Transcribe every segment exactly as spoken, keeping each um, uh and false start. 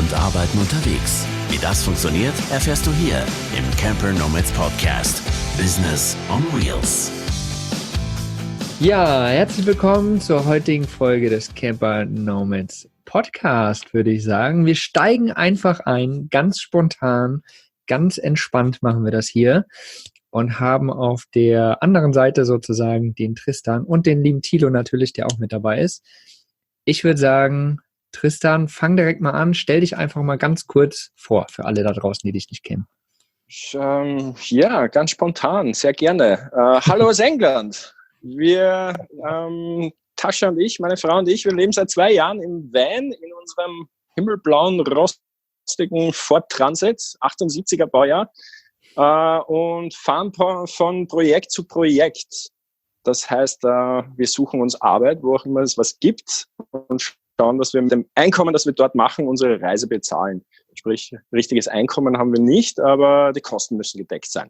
und Arbeiten unterwegs. Wie das funktioniert, erfährst du hier im Camper Nomads Podcast. Business on Wheels. Ja, herzlich willkommen zur heutigen Folge des Camper Nomads Podcast, würde ich sagen. Wir steigen einfach ein, ganz spontan, ganz entspannt machen wir das hier und haben auf der anderen Seite sozusagen den Tristan und den lieben Thilo natürlich, der auch mit dabei ist. Ich würde sagen, Tristan, fang direkt mal an, stell dich einfach mal ganz kurz vor für alle da draußen, die dich nicht kennen. Ähm, ja, ganz spontan, sehr gerne. Äh, hallo aus England. Wir, ähm, Tascha und ich, meine Frau und ich, wir leben seit zwei Jahren im Van in unserem himmelblauen, rostigen Ford Transit, achtundsiebziger Baujahr, äh, und fahren von Projekt zu Projekt. Das heißt, äh, wir suchen uns Arbeit, wo auch immer es was gibt, und schauen, dass wir mit dem Einkommen, das wir dort machen, unsere Reise bezahlen. Sprich, richtiges Einkommen haben wir nicht, aber die Kosten müssen gedeckt sein.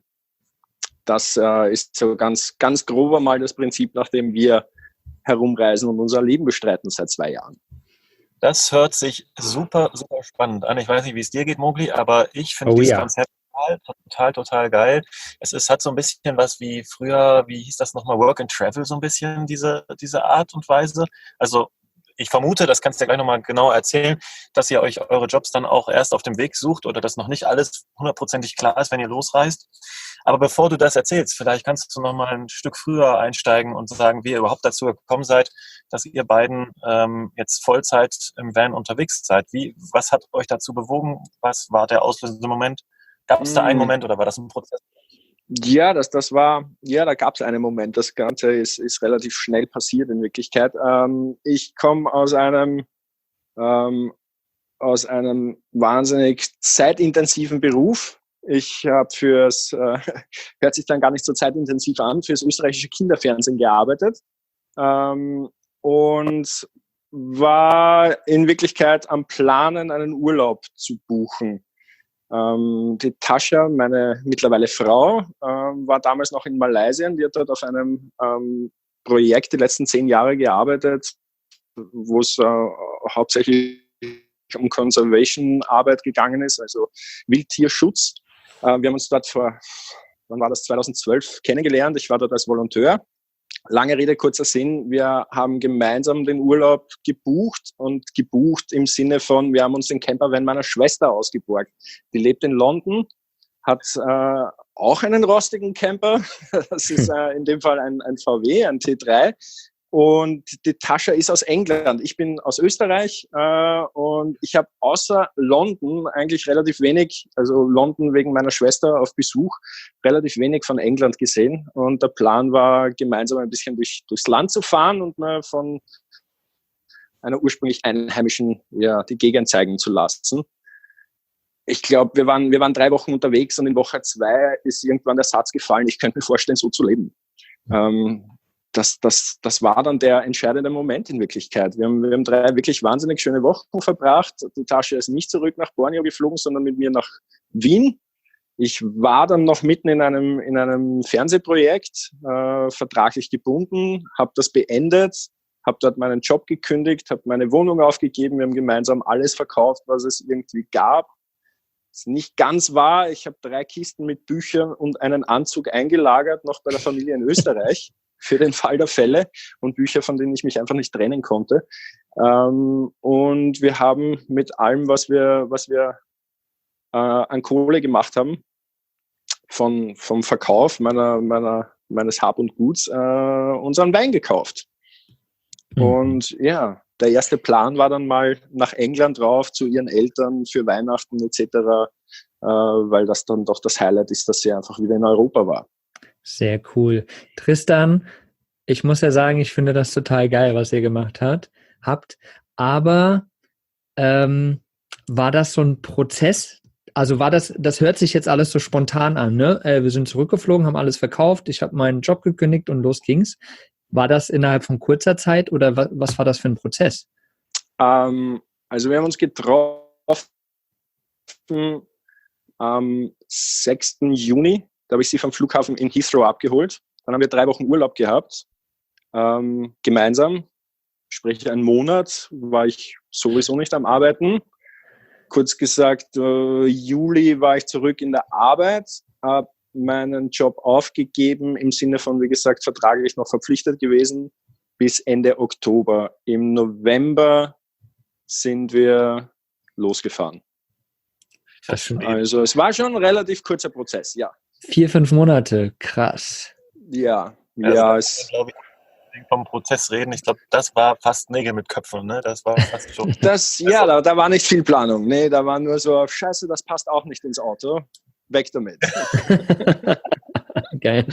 Das äh, ist so ganz, ganz grober mal das Prinzip, nach dem wir herumreisen und unser Leben bestreiten seit zwei Jahren. Das hört sich super, super spannend an. Ich weiß nicht, wie es dir geht, Mowgli, aber ich finde Oh, dieses ja. Konzept total, total, total geil. Es ist, hat so ein bisschen was wie früher, wie hieß das nochmal, Work and Travel, so ein bisschen diese, diese Art und Weise. Also ich vermute, das kannst du ja gleich nochmal genau erzählen, dass ihr euch eure Jobs dann auch erst auf dem Weg sucht oder dass noch nicht alles hundertprozentig klar ist, wenn ihr losreist. Aber bevor du das erzählst, vielleicht kannst du nochmal ein Stück früher einsteigen und sagen, wie ihr überhaupt dazu gekommen seid, dass ihr beiden ähm, jetzt Vollzeit im Van unterwegs seid. Wie, was hat euch dazu bewogen? Was war der auslösende Moment? Gab es da einen Moment oder war das ein Prozess? Ja, das, das war, ja, da gab es einen Moment. Das Ganze ist, ist relativ schnell passiert in Wirklichkeit. Ähm, ich komme aus einem, ähm, aus einem wahnsinnig zeitintensiven Beruf. Ich habe fürs, äh, hört sich dann gar nicht so zeitintensiv an, fürs österreichische Kinderfernsehen gearbeitet, ähm, und war in Wirklichkeit am Planen, einen Urlaub zu buchen. Ähm, die Tascha, meine mittlerweile Frau, ähm, war damals noch in Malaysia. Die hat dort auf einem ähm, Projekt die letzten zehn Jahre gearbeitet, wo es äh, hauptsächlich um Conservation-Arbeit gegangen ist, also Wildtierschutz. Äh, wir haben uns dort vor, wann war das, zweitausendzwölf kennengelernt. Ich war dort als Volonteur. Lange Rede, kurzer Sinn, wir haben gemeinsam den Urlaub gebucht und gebucht im Sinne von, wir haben uns den Campervan meiner Schwester ausgeborgt. Die lebt in London, hat äh, auch einen rostigen Camper, das ist äh, in dem Fall ein, ein V W, ein T drei, und die Tascha ist aus England. Ich bin aus Österreich äh, und ich habe außer London eigentlich relativ wenig, also London wegen meiner Schwester auf Besuch, relativ wenig von England gesehen. Und der Plan war, gemeinsam ein bisschen durch, durchs Land zu fahren und mir von einer ursprünglich Einheimischen ja, die Gegend zeigen zu lassen. Ich glaube, wir waren, wir waren drei Wochen unterwegs und in Woche zwei ist irgendwann der Satz gefallen, ich könnte mir vorstellen, so zu leben. Ähm, Das, das, das war dann der entscheidende Moment in Wirklichkeit. Wir haben, wir haben drei wirklich wahnsinnig schöne Wochen verbracht. Die Tascha ist nicht zurück nach Borneo geflogen, sondern mit mir nach Wien. Ich war dann noch mitten in einem, in einem Fernsehprojekt, äh, vertraglich gebunden, habe das beendet, habe dort meinen Job gekündigt, habe meine Wohnung aufgegeben. Wir haben gemeinsam alles verkauft, was es irgendwie gab. Es nicht ganz wahr. Ich habe drei Kisten mit Büchern und einen Anzug eingelagert, noch bei der Familie in Österreich, für den Fall der Fälle, und Bücher, von denen ich mich einfach nicht trennen konnte. Ähm, und wir haben mit allem, was wir, was wir äh, an Kohle gemacht haben, von, vom Verkauf meiner, meiner, meines Hab und Guts, äh, unseren Wein gekauft. Mhm. Und ja, der erste Plan war dann mal nach England rauf, zu ihren Eltern für Weihnachten et cetera, äh, weil das dann doch das Highlight ist, dass sie einfach wieder in Europa war. Sehr cool. Tristan, ich muss ja sagen, ich finde das total geil, was ihr gemacht habt. habt. Aber ähm, war das so ein Prozess? Also war das, das hört sich jetzt alles so spontan an, ne? Äh, wir sind zurückgeflogen, haben alles verkauft, ich habe meinen Job gekündigt und los ging's. War das innerhalb von kurzer Zeit oder was, was war das für ein Prozess? Ähm, also wir haben uns getroffen am sechsten Juni. Da habe ich sie vom Flughafen in Heathrow abgeholt. Dann haben wir drei Wochen Urlaub gehabt, ähm, gemeinsam. Sprich, einen Monat war ich sowieso nicht am Arbeiten. kurz gesagt, äh, Juli war ich zurück in der Arbeit, habe meinen Job aufgegeben, im Sinne von, wie gesagt, vertraglich noch verpflichtet gewesen, bis Ende Oktober. Im November sind wir losgefahren. Also es war schon ein relativ kurzer Prozess, ja. Vier, fünf Monate, krass. Ja, also ja. Es, glaube ich, vom Prozess reden, ich glaube, das war fast Nägel mit Köpfen, ne? Das war fast schon. Das, ja, da, da war nicht viel Planung. Nee, da war nur so, scheiße, das passt auch nicht ins Auto. Weg damit. Geil.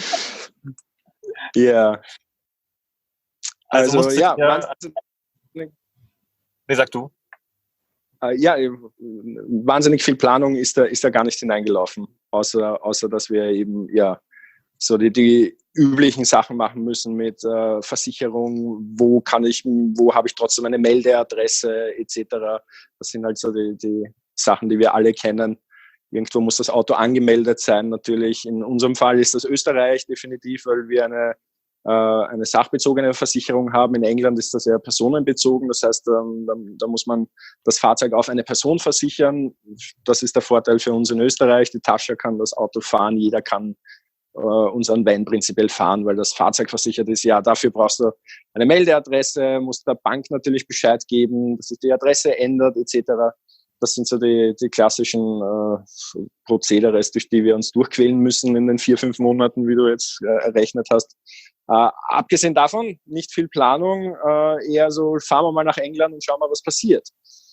Ja. Also, Also, ja. ja wahnsinnig, nee, sag du. äh, ja, wahnsinnig viel Planung ist da, ist da gar nicht hineingelaufen. Außer, außer dass wir eben, ja, so die, die üblichen Sachen machen müssen mit äh, Versicherung, wo kann ich, wo habe ich trotzdem eine Meldeadresse et cetera. Das sind halt so die, die Sachen, die wir alle kennen. Irgendwo muss das Auto angemeldet sein, natürlich. In unserem Fall ist das Österreich definitiv, weil wir eine, äh, eine sachbezogene Versicherung haben. In England ist das eher personenbezogen. Das heißt, ähm, da, da muss man das Fahrzeug auf eine Person versichern. Das ist der Vorteil für uns in Österreich. Die Tasche kann das Auto fahren, jeder kann äh, unseren Van prinzipiell fahren, weil das Fahrzeug versichert ist. Ja, dafür brauchst du eine Meldeadresse, musst der Bank natürlich Bescheid geben, dass sich die Adresse ändert et cetera. Das sind so die, die klassischen äh, Prozederes, durch die wir uns durchquälen müssen in den vier, fünf Monaten, wie du jetzt äh, errechnet hast. Äh, abgesehen davon, nicht viel Planung, äh, eher so, fahren wir mal nach England und schauen mal, was passiert.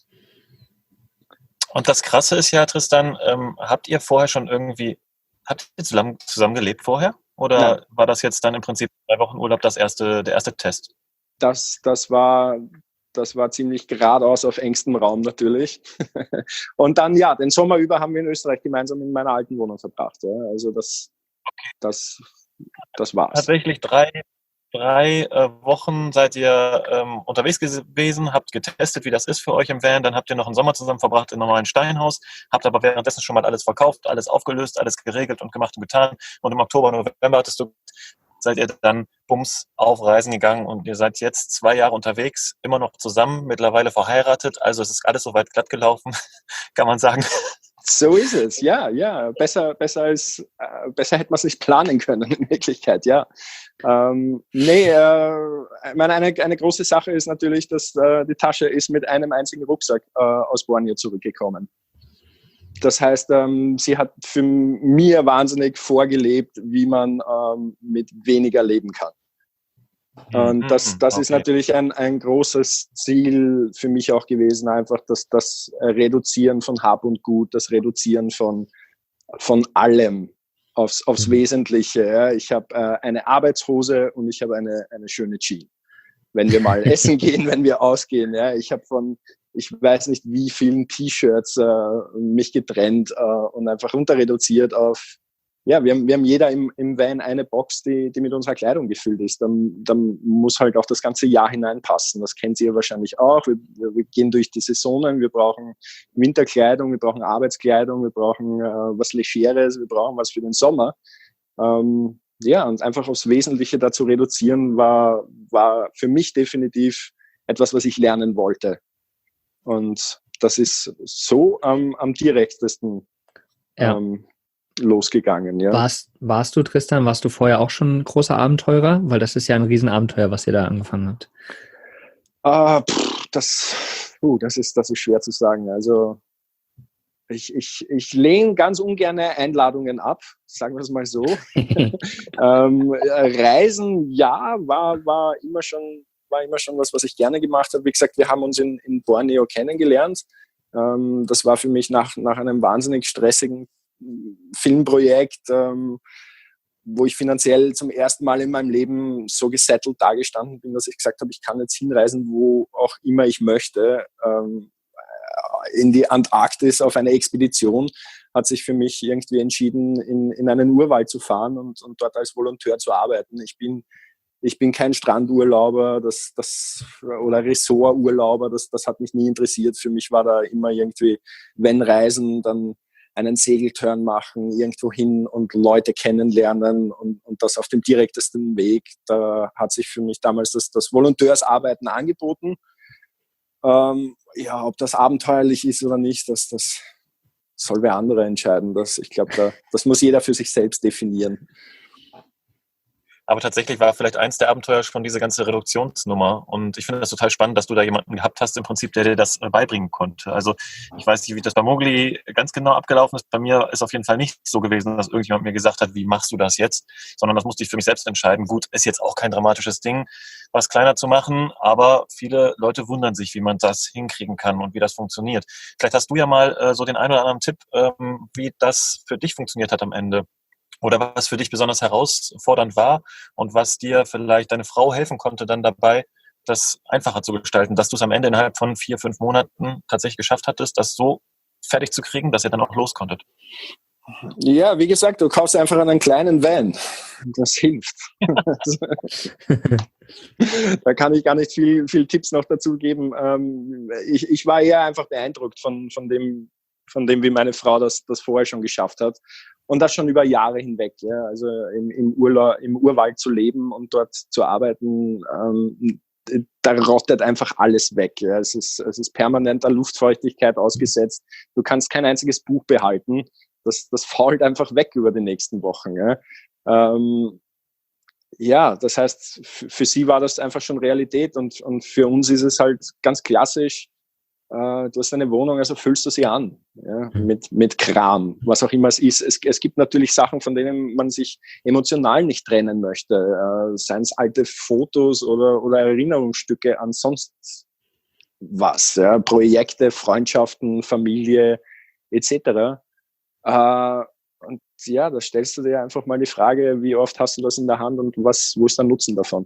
Und das Krasse ist ja, Tristan, ähm, habt ihr vorher schon irgendwie, habt ihr zusammen, zusammen gelebt vorher? Oder Nein. war das jetzt dann im Prinzip drei Wochen Urlaub das erste, der erste Test? Das, das war... Das war ziemlich geradeaus auf engstem Raum natürlich. Und dann, ja, den Sommer über haben wir in Österreich gemeinsam in meiner alten Wohnung verbracht. Ja. Also das, okay. das, das war's. Tatsächlich drei, drei äh, Wochen seid ihr ähm, unterwegs gewesen, habt getestet, wie das ist für euch im Van. Dann habt ihr noch einen Sommer zusammen verbracht in einem neuen Steinhaus, habt aber währenddessen schon mal alles verkauft, alles aufgelöst, alles geregelt und gemacht und getan. Und im Oktober, November hattest du... seid ihr dann bums auf Reisen gegangen und ihr seid jetzt zwei Jahre unterwegs, immer noch zusammen, mittlerweile verheiratet. Also es ist alles soweit glatt gelaufen, kann man sagen. So ist es, ja, ja. Besser, besser als, äh, besser hätte man es nicht planen können in Wirklichkeit, ja. Ähm, nee, äh, ich meine, eine, eine große Sache ist natürlich, dass äh, die Tasche ist mit einem einzigen Rucksack äh, aus Borneo zurückgekommen. Das heißt, ähm, sie hat für mir wahnsinnig vorgelebt, wie man ähm, mit weniger leben kann. Und das, das okay. ist natürlich ein, ein großes Ziel für mich auch gewesen, einfach das, das Reduzieren von Hab und Gut, das Reduzieren von, von allem aufs, aufs Wesentliche. Ja. Ich habe äh, eine Arbeitshose und ich habe eine, eine schöne Jeans. Wenn wir mal essen gehen, wenn wir ausgehen. Ja. Ich habe von ich weiß nicht wie vielen T-Shirts äh, mich getrennt äh, und einfach runter reduziert auf, ja, wir haben, wir haben jeder im, im Van eine Box, die, die mit unserer Kleidung gefüllt ist. Dann, dann muss halt auch das ganze Jahr hineinpassen. Das kennt ihr wahrscheinlich auch. Wir, wir gehen durch die Saisonen, wir brauchen Winterkleidung, wir brauchen Arbeitskleidung, wir brauchen äh, was Legeres, wir brauchen was für den Sommer. Ähm, ja, und einfach aufs Wesentliche dazu reduzieren, war, war für mich definitiv etwas, was ich lernen wollte. Und das ist so ähm, am direktesten ja. ähm, losgegangen. Ja. Warst, warst du, Tristan, warst du vorher auch schon ein großer Abenteurer? Weil das ist ja ein Riesenabenteuer, was ihr da angefangen habt. Ah, pff, das, uh, das, ist, das ist schwer zu sagen. Also ich, ich, ich lehne ganz ungern Einladungen ab, sagen wir es mal so. ähm, Reisen, ja, war, war immer schon war immer schon was, was ich gerne gemacht habe. Wie gesagt, wir haben uns in, in Borneo kennengelernt. Ähm, das war für mich nach, nach einem wahnsinnig stressigen Filmprojekt, ähm, wo ich finanziell zum ersten Mal in meinem Leben so gesettelt dagestanden bin, dass ich gesagt habe, ich kann jetzt hinreisen, wo auch immer ich möchte. Ähm, in die Antarktis auf eine Expedition hat sich für mich irgendwie entschieden, in, in einen Urwald zu fahren und, und dort als Volontär zu arbeiten. Ich bin Ich bin kein Strandurlauber das, das, oder Ressorturlauber, das, das hat mich nie interessiert. Für mich war da immer irgendwie, wenn Reisen, dann einen Segeltörn machen, irgendwo hin und Leute kennenlernen und, und das auf dem direktesten Weg. Da hat sich für mich damals das, das Volonteursarbeiten angeboten. Ähm, ja, ob das abenteuerlich ist oder nicht, das, das soll wer andere entscheiden. Das, ich glaube, da, das muss jeder für sich selbst definieren. Aber tatsächlich war vielleicht eins der Abenteuer schon diese ganze Reduktionsnummer. Und ich finde das total spannend, dass du da jemanden gehabt hast, im Prinzip, der dir das beibringen konnte. Also ich weiß nicht, wie das bei Mowgli ganz genau abgelaufen ist. Bei mir ist auf jeden Fall nicht so gewesen, dass irgendjemand mir gesagt hat, wie machst du das jetzt? Sondern das musste ich für mich selbst entscheiden. Gut, ist jetzt auch kein dramatisches Ding, was kleiner zu machen. Aber viele Leute wundern sich, wie man das hinkriegen kann und wie das funktioniert. Vielleicht hast du ja mal äh, so den einen oder anderen Tipp, ähm, wie das für dich funktioniert hat am Ende. Oder was für dich besonders herausfordernd war und was dir vielleicht deine Frau helfen konnte dann dabei, das einfacher zu gestalten, dass du es am Ende innerhalb von vier, fünf Monaten tatsächlich geschafft hattest, das so fertig zu kriegen, dass ihr dann auch los konntet. Ja, wie gesagt, du kaufst einfach einen kleinen Van. Das hilft. Da kann ich gar nicht viel, viel Tipps noch dazu geben. Ich, ich war eher einfach beeindruckt von, von dem, von dem, wie meine Frau das, das vorher schon geschafft hat. Und das schon über Jahre hinweg. Ja. Also im, im, Urla, im Urwald zu leben und dort zu arbeiten, ähm, da rottet einfach alles weg. Ja. Es ist, es ist permanenter Luftfeuchtigkeit ausgesetzt. Du kannst kein einziges Buch behalten. Das, das fault einfach weg über die nächsten Wochen. Ja, ähm, ja das heißt, f- für sie war das einfach schon Realität. Und, und für uns ist es halt ganz klassisch, du hast eine Wohnung, also füllst du sie an, ja, mit, mit Kram, was auch immer es ist. Es, es gibt natürlich Sachen, von denen man sich emotional nicht trennen möchte, äh, seien es alte Fotos oder, oder Erinnerungsstücke an sonst was, ja, Projekte, Freundschaften, Familie et cetera. Äh, und ja, da stellst du dir einfach mal die Frage, wie oft hast du das in der Hand und was, wo ist der Nutzen davon?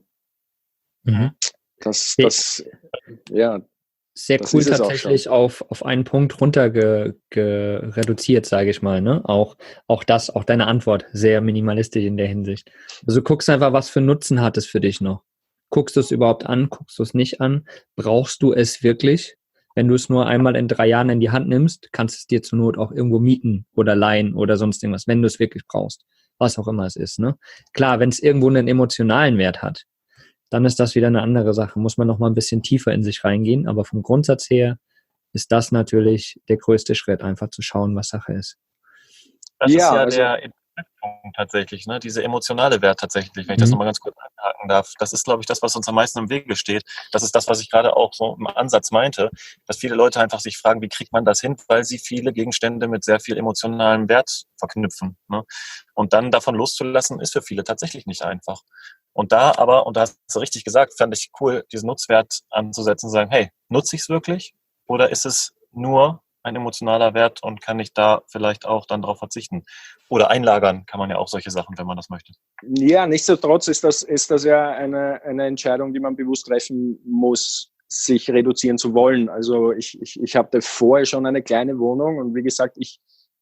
Mhm. Das, das, ja, Sehr das cool ist es auch tatsächlich schon. auf, auf einen Punkt runter ge, ge, reduziert, sage ich mal. Ne? Auch, auch das, auch deine Antwort, sehr minimalistisch in der Hinsicht. Also du guckst einfach, was für Nutzen hat es für dich noch. Guckst du es überhaupt an, guckst du es nicht an? Brauchst du es wirklich? Wenn du es nur einmal in drei Jahren in die Hand nimmst, kannst du es dir zur Not auch irgendwo mieten oder leihen oder sonst irgendwas, wenn du es wirklich brauchst. Was auch immer es ist. Ne? Klar, wenn es irgendwo einen emotionalen Wert hat, dann ist das wieder eine andere Sache. Muss man noch mal ein bisschen tiefer in sich reingehen. Aber vom Grundsatz her ist das natürlich der größte Schritt, einfach zu schauen, was Sache ist. Das Ja, ist ja also, der Punkt tatsächlich, ne? Diese emotionale Wert tatsächlich, wenn ich Mhm. das nochmal ganz kurz anhaken darf. Das ist, glaube ich, das, was uns am meisten im Wege steht. Das ist das, was ich gerade auch so im Ansatz meinte, dass viele Leute einfach sich fragen, wie kriegt man das hin, weil sie viele Gegenstände mit sehr viel emotionalem Wert verknüpfen. Ne? Und dann davon loszulassen, ist für viele tatsächlich nicht einfach. Und da aber, und da hast du richtig gesagt, fand ich cool, diesen Nutzwert anzusetzen und sagen, hey, nutze ich es wirklich? Oder ist es nur ein emotionaler Wert und kann ich da vielleicht auch dann darauf verzichten? Oder einlagern kann man ja auch solche Sachen, wenn man das möchte. ja, nichtsdestotrotz ist das, ist das ja eine, eine Entscheidung, die man bewusst treffen muss, sich reduzieren zu wollen. Also ich, ich, ich hatte vorher schon eine kleine Wohnung und wie gesagt, ich,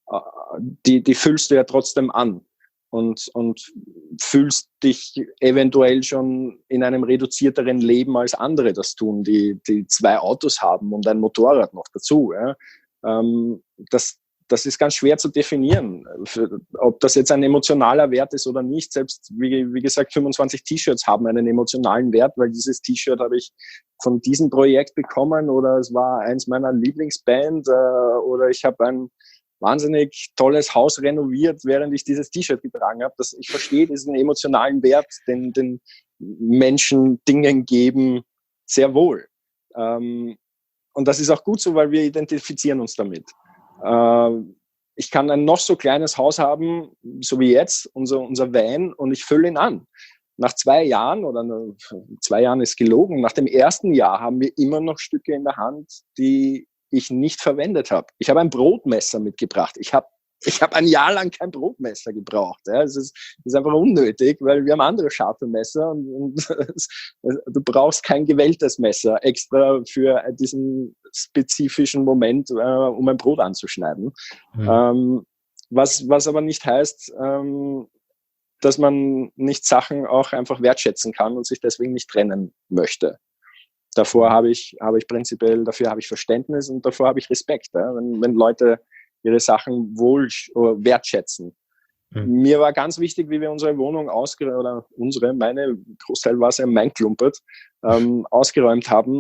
die, die füllst du ja trotzdem an. Und, und fühlst dich eventuell schon in einem reduzierteren Leben als andere das tun, die, die zwei Autos haben und ein Motorrad noch dazu. Ja. Ähm, das, das ist ganz schwer zu definieren, für, ob das jetzt ein emotionaler Wert ist oder nicht. Selbst, wie, wie gesagt, fünfundzwanzig T-Shirts haben einen emotionalen Wert, weil dieses T-Shirt habe ich von diesem Projekt bekommen oder es war eins meiner Lieblingsband äh, oder ich habe ein wahnsinnig tolles Haus renoviert, während ich dieses T-Shirt getragen habe. Das, ich verstehe diesen emotionalen Wert, den, den Menschen Dingen geben, sehr wohl. Ähm, und das ist auch gut so, weil wir identifizieren uns damit. Ähm, ich kann ein noch so kleines Haus haben, so wie jetzt, unser, unser Van, und ich fülle ihn an. Nach zwei Jahren, oder zwei Jahren ist gelogen, nach dem ersten Jahr haben wir immer noch Stücke in der Hand, die ich nicht verwendet habe. Ich habe ein Brotmesser mitgebracht. Ich habe ich hab ein Jahr lang kein Brotmesser gebraucht. Ja. Es ist, ist einfach unnötig, weil wir haben andere scharfe Messer und, und du brauchst kein gewelltes Messer extra für diesen spezifischen Moment, äh, um ein Brot anzuschneiden. Mhm. Ähm, was, was aber nicht heißt, ähm, dass man nicht Sachen auch einfach wertschätzen kann und sich deswegen nicht trennen möchte. Davor habe ich, habe ich prinzipiell, dafür habe ich Verständnis und davor habe ich Respekt, ja? wenn, wenn Leute ihre Sachen wohl oder wertschätzen. Mhm. Mir war ganz wichtig, wie wir unsere Wohnung ausgeräumt, oder unsere, meine, Großteil war es ja mein Klumpert, ähm, ausgeräumt haben,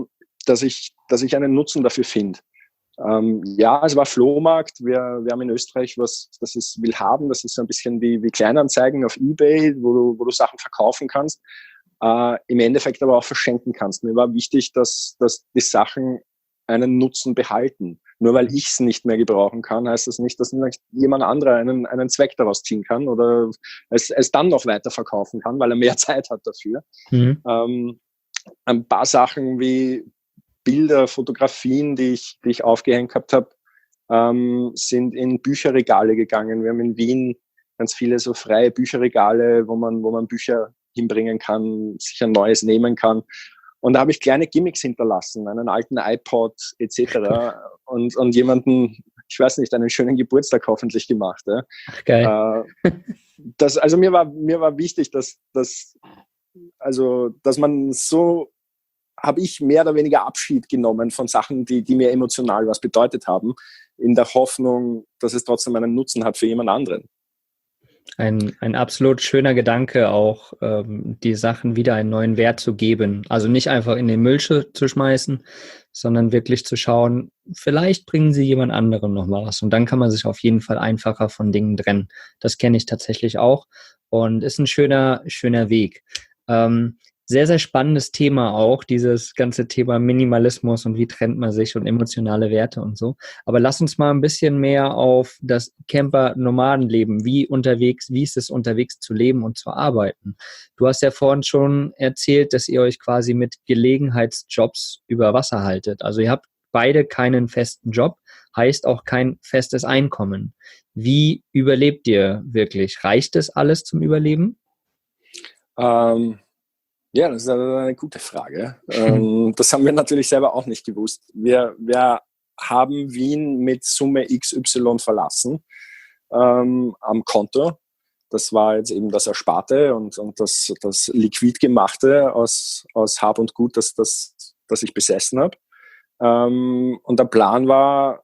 dass ich, dass ich einen Nutzen dafür finde. Ähm, ja, es war Flohmarkt. Wir, wir haben in Österreich was, das ist Willhaben. Das ist so ein bisschen wie, wie Kleinanzeigen auf eBay, wo du, wo du Sachen verkaufen kannst. Äh, im Endeffekt aber auch verschenken kannst. Mir war wichtig, dass, dass die Sachen einen Nutzen behalten. Nur weil ich es nicht mehr gebrauchen kann, heißt das nicht, dass nicht jemand anderer einen, einen Zweck daraus ziehen kann oder es, es dann noch weiter verkaufen kann, weil er mehr Zeit hat dafür. Mhm. Ähm, ein paar Sachen wie Bilder, Fotografien, die ich, die ich aufgehängt gehabt habe, ähm, sind in Bücherregale gegangen. Wir haben in Wien ganz viele so freie Bücherregale, wo man, wo man Bücher hinbringen kann, sich ein neues nehmen kann. Und da habe ich kleine Gimmicks hinterlassen, einen alten iPod et cetera und, und jemanden, ich weiß nicht, einen schönen Geburtstag hoffentlich gemacht. Ja. Ach, geil. Äh, das, also mir war, mir war wichtig, dass, dass, also, dass man so, habe ich mehr oder weniger Abschied genommen von Sachen, die, die mir emotional was bedeutet haben, in der Hoffnung, dass es trotzdem einen Nutzen hat für jemand anderen. Ein, ein absolut schöner Gedanke auch, ähm, die Sachen wieder einen neuen Wert zu geben. Also nicht einfach in den Müll zu schmeißen, sondern wirklich zu schauen, vielleicht bringen sie jemand anderem noch mal was. Und dann kann man sich auf jeden Fall einfacher von Dingen trennen. Das kenne ich tatsächlich auch und ist ein schöner, schöner Weg. Ähm, Sehr, sehr spannendes Thema auch, dieses ganze Thema Minimalismus und wie trennt man sich und emotionale Werte und so. Aber lass uns mal ein bisschen mehr auf das Camper-Nomadenleben, wie unterwegs, wie ist es unterwegs zu leben und zu arbeiten? Du hast ja vorhin schon erzählt, dass ihr euch quasi mit Gelegenheitsjobs über Wasser haltet. Also ihr habt beide keinen festen Job, heißt auch kein festes Einkommen. Wie überlebt ihr wirklich? Reicht es alles zum Überleben? Ähm Ja, das ist eine gute Frage. ähm, das haben wir natürlich selber auch nicht gewusst. Wir, wir haben Wien mit Summe X Y verlassen ähm, am Konto. Das war jetzt eben das Ersparte und, und das, das Liquidgemachte aus, aus Hab und Gut, das, das, das ich besessen habe. Ähm, und der Plan war,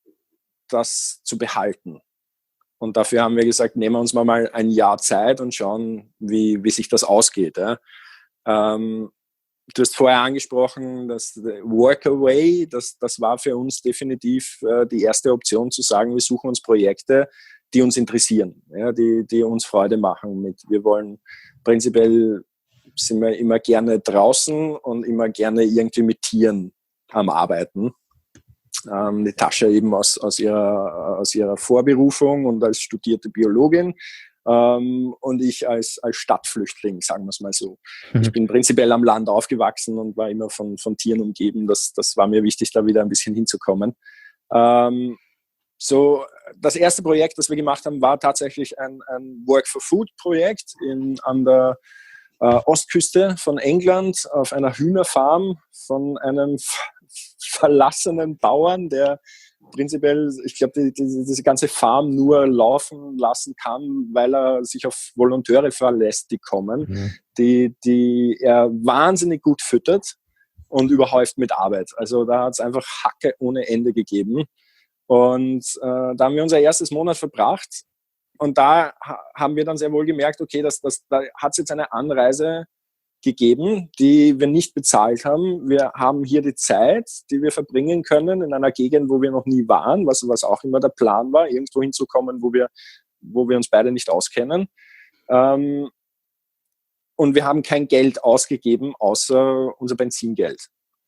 das zu behalten. Und dafür haben wir gesagt, nehmen wir uns mal ein Jahr Zeit und schauen, wie, wie sich das ausgeht. Ja. Ähm, du hast vorher angesprochen, dass Workaway, das, das war für uns definitiv äh, die erste Option zu sagen, wir suchen uns Projekte, die uns interessieren, ja, die, die uns Freude machen. Mit, wir wollen prinzipiell, sind wir immer gerne draußen und immer gerne irgendwie mit Tieren am Arbeiten. Ähm, die Tascha eben aus, aus, ihrer, aus ihrer Vorberufung und als studierte Biologin. Um, und ich als, als Stadtflüchtling, sagen wir es mal so. Mhm. Ich bin prinzipiell am Land aufgewachsen und war immer von, von Tieren umgeben. Das, das war mir wichtig, da wieder ein bisschen hinzukommen. Um, so, das erste Projekt, das wir gemacht haben, war tatsächlich ein, ein Work-for-Food-Projekt in, an der äh, Ostküste von England auf einer Hühnerfarm von einem f- verlassenen Bauern, der prinzipiell, ich glaube, die, die, diese ganze Farm nur laufen lassen kann, weil er sich auf Volontäre verlässt, die kommen, mhm. die, die er wahnsinnig gut füttert und überhäuft mit Arbeit. Also da hat es einfach Hacke ohne Ende gegeben. Und äh, da haben wir unser erstes Monat verbracht und da ha- haben wir dann sehr wohl gemerkt, okay, das, das, da hat es jetzt eine Anreise gegeben, die wir nicht bezahlt haben. Wir haben hier die Zeit, die wir verbringen können in einer Gegend, wo wir noch nie waren, was, was auch immer der Plan war, irgendwo hinzukommen, wo wir, wo wir uns beide nicht auskennen. Ähm, und wir haben kein Geld ausgegeben, außer unser Benzingeld.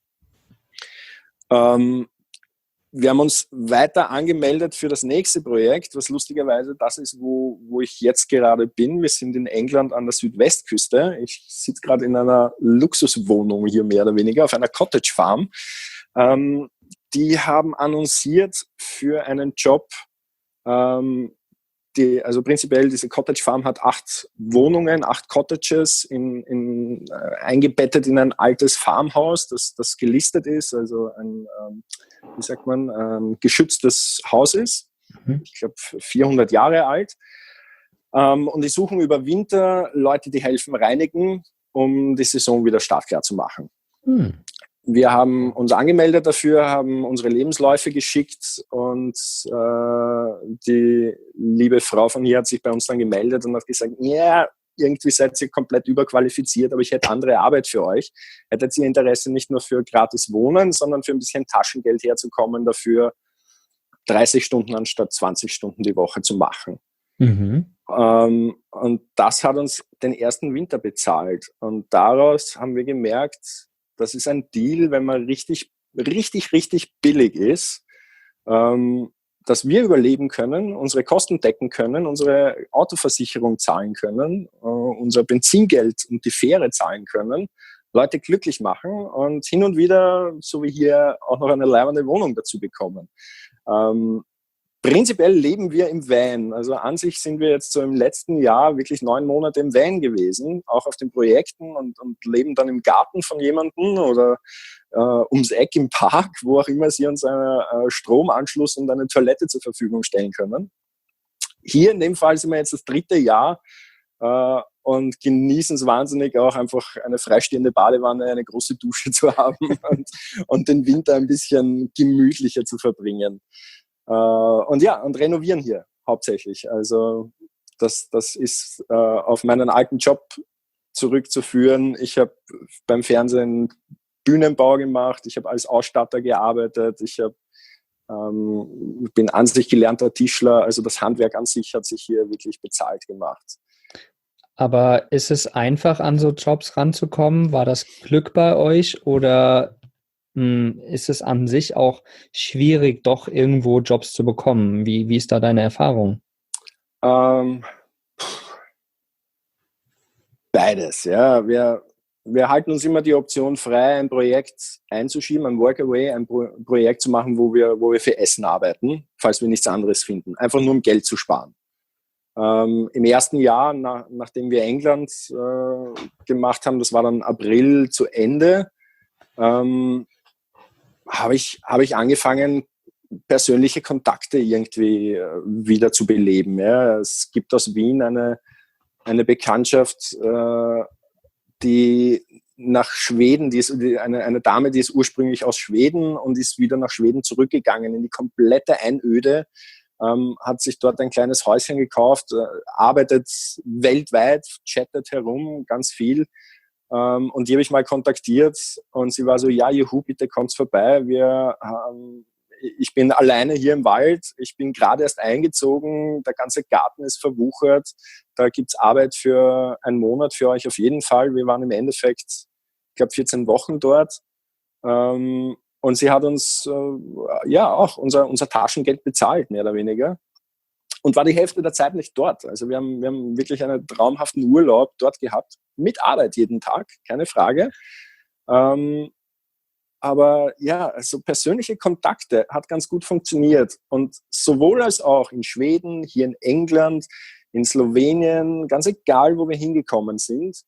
Ähm, wir haben uns weiter angemeldet für das nächste Projekt, was lustigerweise das ist, wo, wo ich jetzt gerade bin. Wir sind in England an der Südwestküste. Ich sitze gerade in einer Luxuswohnung hier mehr oder weniger, auf einer Cottage Farm. Ähm, die haben annonciert für einen Job, ähm, die, also prinzipiell diese Cottage Farm hat acht Wohnungen, acht Cottages in, in, äh, eingebettet in ein altes Farmhaus, das, das gelistet ist, also ein, ähm, wie sagt man, ähm, geschütztes Haus ist. Mhm. Ich glaube vierhundert Jahre alt. Ähm, und die suchen über Winter Leute, die helfen reinigen, um die Saison wieder startklar zu machen. Mhm. Wir haben uns angemeldet dafür, haben unsere Lebensläufe geschickt und äh, die liebe Frau von hier hat sich bei uns dann gemeldet und hat gesagt, ja, irgendwie seid ihr komplett überqualifiziert, aber ich hätte andere Arbeit für euch. Hättet ihr Interesse nicht nur für gratis Wohnen, sondern für ein bisschen Taschengeld herzukommen, dafür dreißig Stunden anstatt zwanzig Stunden die Woche zu machen. Mhm. Ähm, und das hat uns den ersten Winter bezahlt. Und daraus haben wir gemerkt, das ist ein Deal, wenn man richtig, richtig, richtig billig ist, ähm, dass wir überleben können, unsere Kosten decken können, unsere Autoversicherung zahlen können, äh, unser Benzingeld und die Fähre zahlen können, Leute glücklich machen und hin und wieder, so wie hier, auch noch eine leibende Wohnung dazu bekommen. Ähm, Prinzipiell leben wir im Van. Also an sich sind wir jetzt so im letzten Jahr wirklich neun Monate im Van gewesen, auch auf den Projekten und, und leben dann im Garten von jemandem oder äh, ums Eck im Park, wo auch immer sie uns einen äh, Stromanschluss und eine Toilette zur Verfügung stellen können. Hier in dem Fall sind wir jetzt das dritte Jahr äh, und genießen es wahnsinnig auch einfach eine freistehende Badewanne, eine große Dusche zu haben und, und den Winter ein bisschen gemütlicher zu verbringen. Uh, und ja, und renovieren hier hauptsächlich. Also das, das ist uh, auf meinen alten Job zurückzuführen. Ich habe beim Fernsehen Bühnenbau gemacht, ich habe als Ausstatter gearbeitet, ich hab, ähm, bin an sich gelernter Tischler, also das Handwerk an sich hat sich hier wirklich bezahlt gemacht. Aber ist es einfach, an so Jobs ranzukommen? War das Glück bei euch oder ist es an sich auch schwierig, doch irgendwo Jobs zu bekommen? Wie, wie ist da deine Erfahrung? Ähm, beides, ja. Wir, wir halten uns immer die Option frei, ein Projekt einzuschieben, ein Workaway, ein Pro- Projekt zu machen, wo wir, wo wir für Essen arbeiten, falls wir nichts anderes finden. Einfach nur um Geld zu sparen. Ähm, Im ersten Jahr, nach, nachdem wir England äh, gemacht haben, das war dann April zu Ende, ähm, habe ich, habe ich angefangen, persönliche Kontakte irgendwie äh, wieder zu beleben. Ja. Es gibt aus Wien eine, eine Bekanntschaft, äh, die nach Schweden, die ist, die, eine, eine Dame, die ist ursprünglich aus Schweden und ist wieder nach Schweden zurückgegangen in die komplette Einöde, ähm, hat sich dort ein kleines Häuschen gekauft, äh, arbeitet weltweit, chattet herum, ganz viel. Um, und die habe ich mal kontaktiert und sie war so, ja, juhu, bitte kommt vorbei. Wir, ähm, ich bin alleine hier im Wald, ich bin gerade erst eingezogen, der ganze Garten ist verwuchert, da gibt's Arbeit für einen Monat für euch auf jeden Fall. Wir waren im Endeffekt, ich glaube, vierzehn Wochen dort. Um, und sie hat uns äh, ja auch unser, unser Taschengeld bezahlt, mehr oder weniger. Und war die Hälfte der Zeit nicht dort. Also wir haben, wir haben wirklich einen traumhaften Urlaub dort gehabt, mit Arbeit jeden Tag, keine Frage. Ähm, aber ja, also persönliche Kontakte hat ganz gut funktioniert. Und sowohl als auch in Schweden, hier in England, in Slowenien, ganz egal, wo wir hingekommen sind,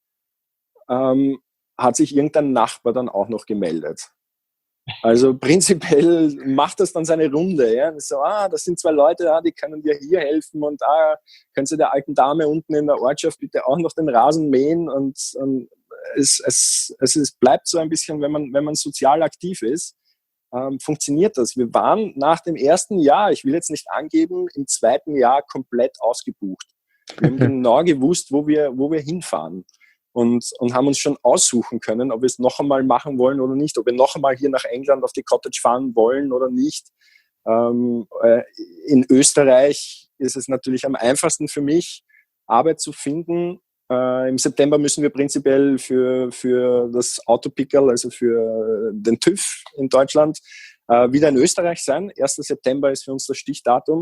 ähm, hat sich irgendein Nachbar dann auch noch gemeldet. Also prinzipiell macht das dann seine Runde. Ja? So, ah, das sind zwei Leute, ah, die können dir hier helfen und ah, können Sie der alten Dame unten in der Ortschaft bitte auch noch den Rasen mähen und, und es, es, es, es bleibt so ein bisschen, wenn man, wenn man sozial aktiv ist, ähm, funktioniert das. Wir waren nach dem ersten Jahr, ich will jetzt nicht angeben, im zweiten Jahr komplett ausgebucht. Wir haben genau gewusst, wo wir, wo wir hinfahren. Und, und haben uns schon aussuchen können, ob wir es noch einmal machen wollen oder nicht, ob wir noch einmal hier nach England auf die Cottage fahren wollen oder nicht. Ähm, äh, in Österreich ist es natürlich am einfachsten für mich, Arbeit zu finden. Äh, Im September müssen wir prinzipiell für, für das Autopickerl, also für den TÜV in Deutschland, äh, wieder in Österreich sein. erster September ist für uns das Stichdatum.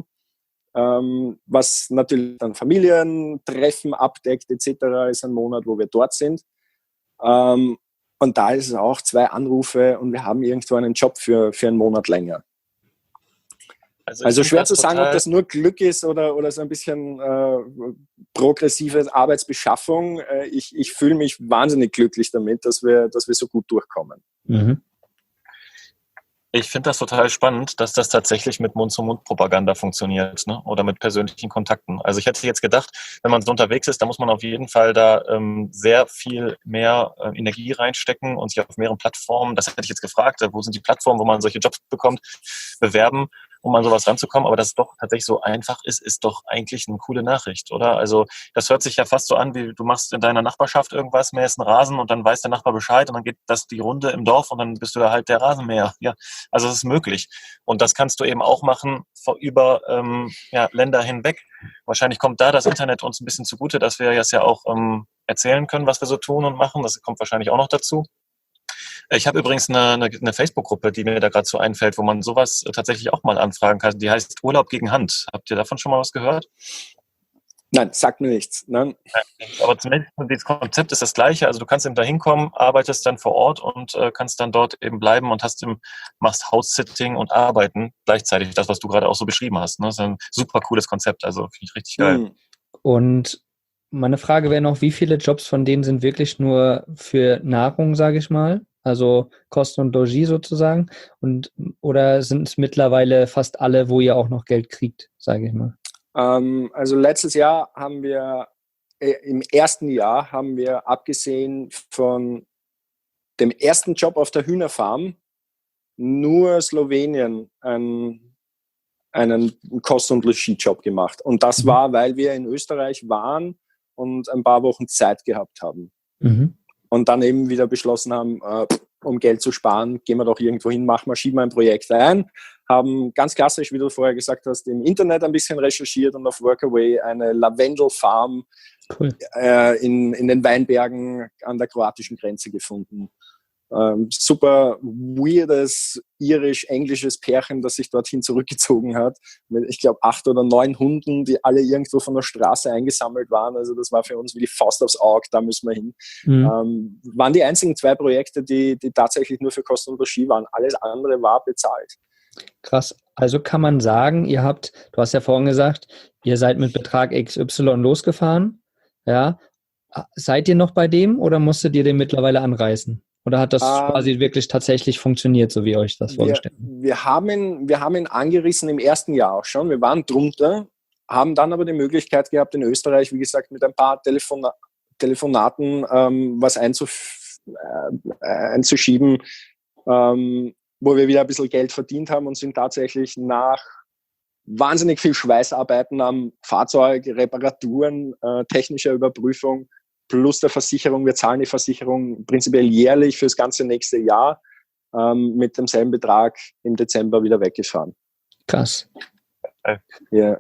Ähm, was natürlich dann Familientreffen abdeckt et cetera, ist ein Monat, wo wir dort sind. Ähm, und da ist es auch zwei Anrufe und wir haben irgendwo einen Job für, für einen Monat länger. Also, also schwer zu sagen, ob das nur Glück ist oder, oder so ein bisschen äh, progressive Arbeitsbeschaffung. Äh, ich ich fühle mich wahnsinnig glücklich damit, dass wir, dass wir so gut durchkommen. Mhm. Ich finde das total spannend, dass das tatsächlich mit Mund-zu-Mund-Propaganda funktioniert, ne? Oder mit persönlichen Kontakten. Also ich hätte jetzt gedacht, wenn man so unterwegs ist, da muss man auf jeden Fall da ähm, sehr viel mehr äh, Energie reinstecken und sich auf mehreren Plattformen, das hätte ich jetzt gefragt, wo sind die Plattformen, wo man solche Jobs bekommt, bewerben. um an sowas ranzukommen. Aber dass es doch tatsächlich so einfach ist, ist doch eigentlich eine coole Nachricht, oder? Also das hört sich ja fast so an, wie du machst in deiner Nachbarschaft irgendwas, mähst einen Rasen und dann weiß der Nachbar Bescheid und dann geht das die Runde im Dorf und dann bist du da halt der Rasenmäher. Ja, also es ist möglich. Und das kannst du eben auch machen über ähm, ja, Länder hinweg. Wahrscheinlich kommt da das Internet uns ein bisschen zugute, dass wir jetzt ja auch ähm, erzählen können, was wir so tun und machen. Das kommt wahrscheinlich auch noch dazu. Ich habe übrigens eine, eine, eine Facebook-Gruppe, die mir da gerade so einfällt, wo man sowas tatsächlich auch mal anfragen kann. Die heißt Urlaub gegen Hand. Habt ihr davon schon mal was gehört? Nein, sagt mir nichts. Nein. Aber zumindest das Konzept ist das gleiche. Also du kannst eben da hinkommen, arbeitest dann vor Ort und äh, kannst dann dort eben bleiben und hast im, machst House-Sitting und arbeiten gleichzeitig. Das, was du gerade auch so beschrieben hast. Ne? Das ist ein super cooles Konzept. Also finde ich richtig geil. Mhm. Und meine Frage wäre noch, wie viele Jobs von denen sind wirklich nur für Nahrung, sage ich mal? Also Kosten und Logis sozusagen? Und, oder sind es mittlerweile fast alle, wo ihr auch noch Geld kriegt, sage ich mal? Ähm, also letztes Jahr haben wir, äh, im ersten Jahr haben wir, abgesehen von dem ersten Job auf der Hühnerfarm, nur Slowenien einen, einen Kosten- und Logis-Job gemacht. Und das Mhm. war, weil wir in Österreich waren und ein paar Wochen Zeit gehabt haben. Mhm. Und dann eben wieder beschlossen haben, äh, um Geld zu sparen, gehen wir doch irgendwo hin, machen wir, schieben wir ein Projekt ein. Haben ganz klassisch, wie du vorher gesagt hast, im Internet ein bisschen recherchiert und auf Workaway eine Lavendelfarm Cool. äh, in, in den Weinbergen an der kroatischen Grenze gefunden. Ähm, super weirdes, irisch-englisches Pärchen, das sich dorthin zurückgezogen hat. Mit, ich glaube, acht oder neun Hunden, die alle irgendwo von der Straße eingesammelt waren. Also das war für uns wie die Faust aufs Auge, da müssen wir hin. Mhm. Ähm, waren die einzigen zwei Projekte, die, die tatsächlich nur für Kosten und Logis waren. Alles andere war bezahlt. Krass. Also kann man sagen, ihr habt, du hast ja vorhin gesagt, ihr seid mit Betrag X Y losgefahren. Ja. Seid ihr noch bei dem oder musstet ihr den mittlerweile anreißen? Oder hat das Ähm, quasi wirklich tatsächlich funktioniert, so wie ihr euch das Wir, vorgestellt habt? wir, haben ihn, wir haben ihn angerissen im ersten Jahr auch schon. Wir waren drunter, haben dann aber die Möglichkeit gehabt, in Österreich, wie gesagt, mit ein paar Telefona- Telefonaten ähm, was einzuf- äh, einzuschieben, ähm, wo wir wieder ein bisschen Geld verdient haben und sind tatsächlich nach wahnsinnig viel Schweißarbeiten am Fahrzeug, Reparaturen, äh, technischer Überprüfung plus der Versicherung. Wir zahlen die Versicherung prinzipiell jährlich fürs ganze nächste Jahr ähm, mit demselben Betrag im Dezember wieder weggefahren. Krass. Ja.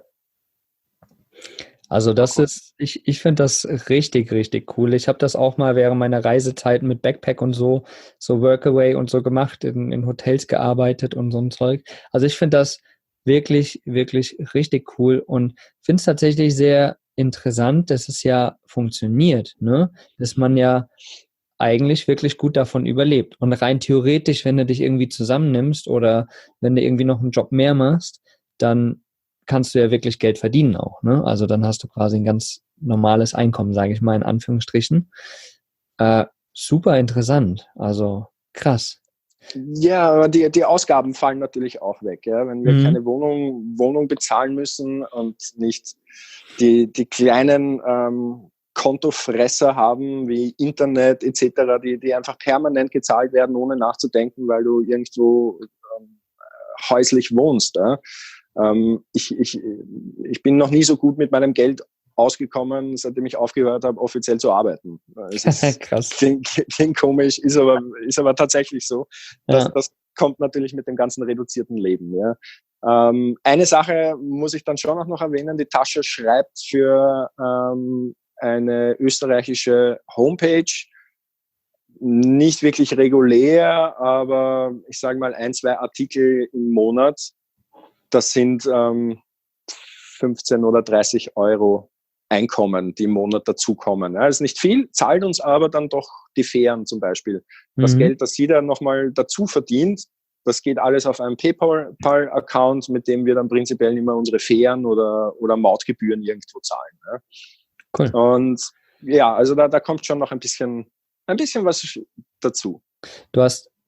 Also das ist, ich, ich finde das richtig, richtig cool. Ich habe das auch mal während meiner Reisezeit mit Backpack und so, so Workaway und so gemacht, in, in Hotels gearbeitet und so ein Zeug. Also ich finde das wirklich, wirklich richtig cool und finde es tatsächlich sehr interessant, dass es ja funktioniert, ne? Dass man ja eigentlich wirklich gut davon überlebt. Und rein theoretisch, wenn du dich irgendwie zusammennimmst oder wenn du irgendwie noch einen Job mehr machst, dann kannst du ja wirklich Geld verdienen auch, ne? Also dann hast du quasi ein ganz normales Einkommen, sage ich mal in Anführungsstrichen. Äh, super interessant, also krass. Ja, aber die, die Ausgaben fallen natürlich auch weg. Ja? Wenn wir Mhm. keine Wohnung, Wohnung bezahlen müssen und nicht die, die kleinen ähm, Kontofresser haben wie Internet et cetera, die, die einfach permanent gezahlt werden, ohne nachzudenken, weil du irgendwo ähm, häuslich wohnst. Ja? Ähm, ich, ich, ich bin noch nie so gut mit meinem Geld ausgekommen, seitdem ich aufgehört habe, offiziell zu arbeiten. Es ist, Krass. klingt, klingt komisch, ist aber, ist aber tatsächlich so. Das, Ja. das kommt natürlich mit dem ganzen reduzierten Leben. Ja. Ähm, eine Sache muss ich dann schon auch noch erwähnen. Die Tasche schreibt für ähm, eine österreichische Homepage, nicht wirklich regulär, aber ich sage mal ein, zwei Artikel im Monat. Das sind ähm, fünfzehn oder dreißig Euro Einkommen, die im Monat dazukommen. Ja, das ist nicht viel, zahlt uns aber dann doch die Fähren zum Beispiel. Das Mhm. Geld, das sie dann nochmal dazu verdient, das geht alles auf einen PayPal-Account, mit dem wir dann prinzipiell immer unsere Fähren oder, oder Mautgebühren irgendwo zahlen. Ja. Cool. Und ja, also da, da kommt schon noch ein bisschen, ein bisschen was dazu. Du hast,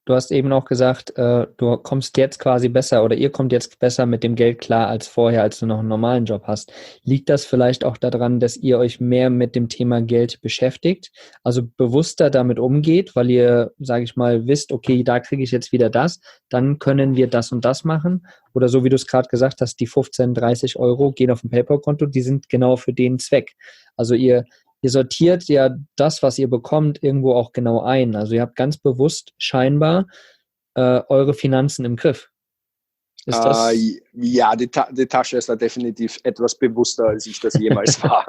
du hast eben auch gesagt, äh, du kommst jetzt quasi besser oder ihr kommt jetzt besser mit dem Geld klar als vorher, als du noch einen normalen Job hast. Liegt das vielleicht auch daran, dass ihr euch mehr mit dem Thema Geld beschäftigt, also bewusster damit umgeht, weil ihr, sage ich mal, wisst, okay, da kriege ich jetzt wieder das, dann können wir das und das machen? Oder so wie du es gerade gesagt hast, die fünfzehn, dreißig Euro gehen auf ein PayPal-Konto, die sind genau für den Zweck. Also ihr Ihr sortiert ja das, was ihr bekommt, irgendwo auch genau ein. Also ihr habt ganz bewusst scheinbar äh, eure Finanzen im Griff. Ist das? Äh, ja, die, Ta- die Tasche ist da definitiv etwas bewusster, als ich das jemals war.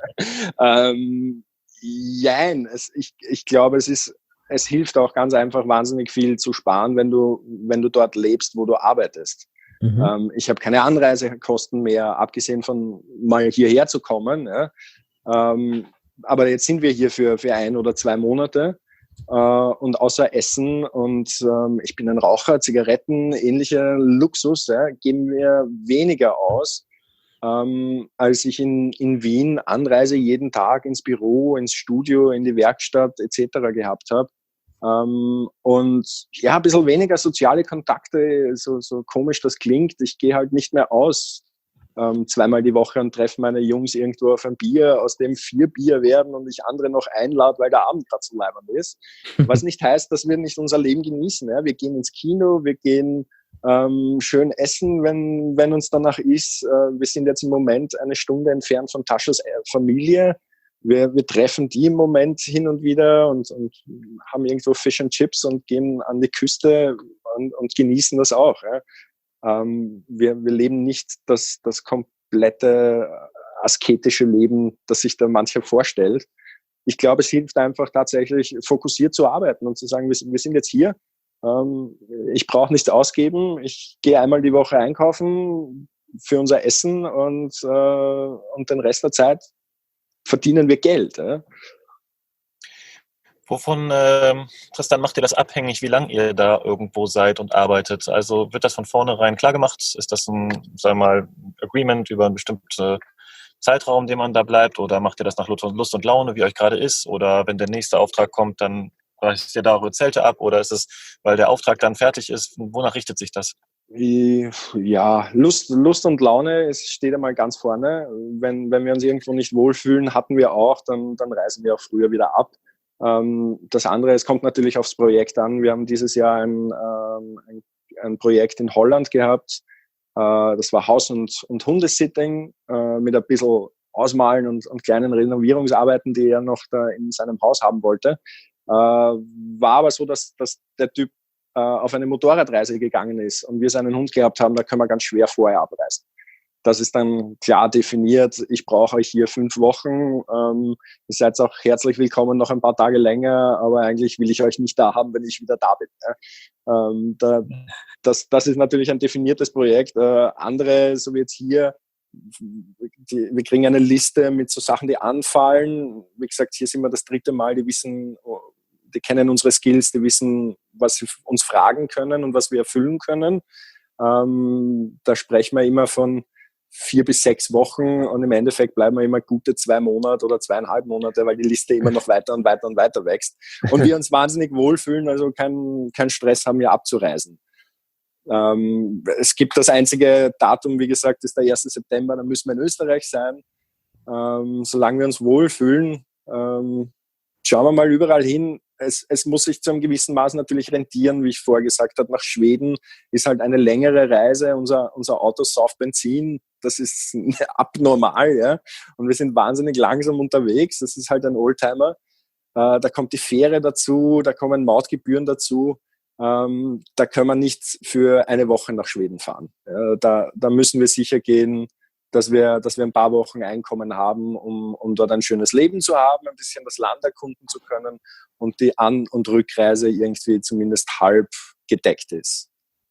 ähm, jein, es, ich, ich glaube, es ist, es hilft auch ganz einfach wahnsinnig viel zu sparen, wenn du, wenn du dort lebst, wo du arbeitest. Mhm. Ähm, ich habe keine Anreisekosten mehr, abgesehen von mal hierher zu kommen. Ja. Ähm, aber jetzt sind wir hier für, für ein oder zwei Monate äh, und außer Essen und ähm, ich bin ein Raucher, Zigaretten, ähnlicher Luxus, ja, geben wir weniger aus, ähm, als ich in, in Wien Anreise jeden Tag ins Büro, ins Studio, in die Werkstatt et cetera gehabt habe. Ähm, und ja, ein bisschen weniger soziale Kontakte, so, so komisch das klingt. Ich gehe halt nicht mehr aus. Ähm, zweimal die Woche und treffe meine Jungs irgendwo auf ein Bier, aus dem vier Bier werden und ich andere noch einlade, weil der Abend gerade so leibend ist. Was nicht heißt, dass wir nicht unser Leben genießen. Ja? Wir gehen ins Kino, wir gehen ähm, schön essen, wenn, wenn uns danach ist. Äh, wir sind jetzt im Moment eine Stunde entfernt von Taschas Familie. Wir, wir treffen die im Moment hin und wieder und, und haben irgendwo Fish and Chips und gehen an die Küste und, und genießen das auch. Ja? Ähm, wir, wir leben nicht das, das komplette asketische Leben, das sich da mancher vorstellt. Ich glaube, es hilft einfach tatsächlich, fokussiert zu arbeiten und zu sagen, wir, wir sind jetzt hier, ähm, ich brauche nichts ausgeben, ich gehe einmal die Woche einkaufen für unser Essen und, äh, und den Rest der Zeit verdienen wir Geld. Ja? Wovon, äh, Tristan, macht ihr das abhängig, wie lange ihr da irgendwo seid und arbeitet? Also wird das von vornherein klar gemacht? Ist das ein, sagen wir mal, Agreement über einen bestimmten Zeitraum, den man da bleibt? Oder macht ihr das nach Lust und Laune, wie euch gerade ist? Oder wenn der nächste Auftrag kommt, dann reißt ihr da eure Zelte ab? Oder ist es, weil der Auftrag dann fertig ist? Wonach richtet sich das? Ja, Lust, Lust und Laune, es steht einmal ganz vorne. Wenn, wenn wir uns irgendwo nicht wohlfühlen, hatten wir auch, dann, dann reisen wir auch früher wieder ab. Das andere, es kommt natürlich aufs Projekt an. Wir haben dieses Jahr ein, ein, ein Projekt in Holland gehabt. Das war Haus- und, und Hundesitting mit ein bisschen Ausmalen und, und kleinen Renovierungsarbeiten, die er noch da in seinem Haus haben wollte. War aber so, dass, dass der Typ auf eine Motorradreise gegangen ist und wir seinen Hund gehabt haben, da können wir ganz schwer vorher abreisen. Das ist dann klar definiert. Ich brauche euch hier fünf Wochen. Ähm, ihr seid auch herzlich willkommen noch ein paar Tage länger, aber eigentlich will ich euch nicht da haben, wenn ich wieder da bin. Ja. Ähm, da, das, das ist natürlich ein definiertes Projekt. Äh, andere, so wie jetzt hier, die, wir kriegen eine Liste mit so Sachen, die anfallen. Wie gesagt, hier sind wir das dritte Mal. Die wissen, die kennen unsere Skills, die wissen, was sie uns fragen können und was wir erfüllen können. Ähm, da sprechen wir immer von vier bis sechs Wochen und im Endeffekt bleiben wir immer gute zwei Monate oder zweieinhalb Monate, weil die Liste immer noch weiter und weiter und weiter wächst. Und wir uns wahnsinnig wohlfühlen, also keinen kein Stress haben, hier abzureisen. Ähm, es gibt das einzige Datum, wie gesagt, ist der erste September, dann müssen wir in Österreich sein. Ähm, solange wir uns wohlfühlen, ähm, schauen wir mal überall hin. Es, es muss sich zu einem gewissen Maß natürlich rentieren, wie ich vorher gesagt habe. Nach Schweden ist halt eine längere Reise. Unser, unser Auto sauft Benzin. Das ist abnormal. Ja? Und wir sind wahnsinnig langsam unterwegs. Das ist halt ein Oldtimer. Äh, da kommt die Fähre dazu, da kommen Mautgebühren dazu. Ähm, da können wir nicht für eine Woche nach Schweden fahren. Äh, da, da müssen wir sicher gehen, dass wir, dass wir ein paar Wochen Einkommen haben, um, um dort ein schönes Leben zu haben, ein bisschen das Land erkunden zu können und die An- und Rückreise irgendwie zumindest halb gedeckt ist.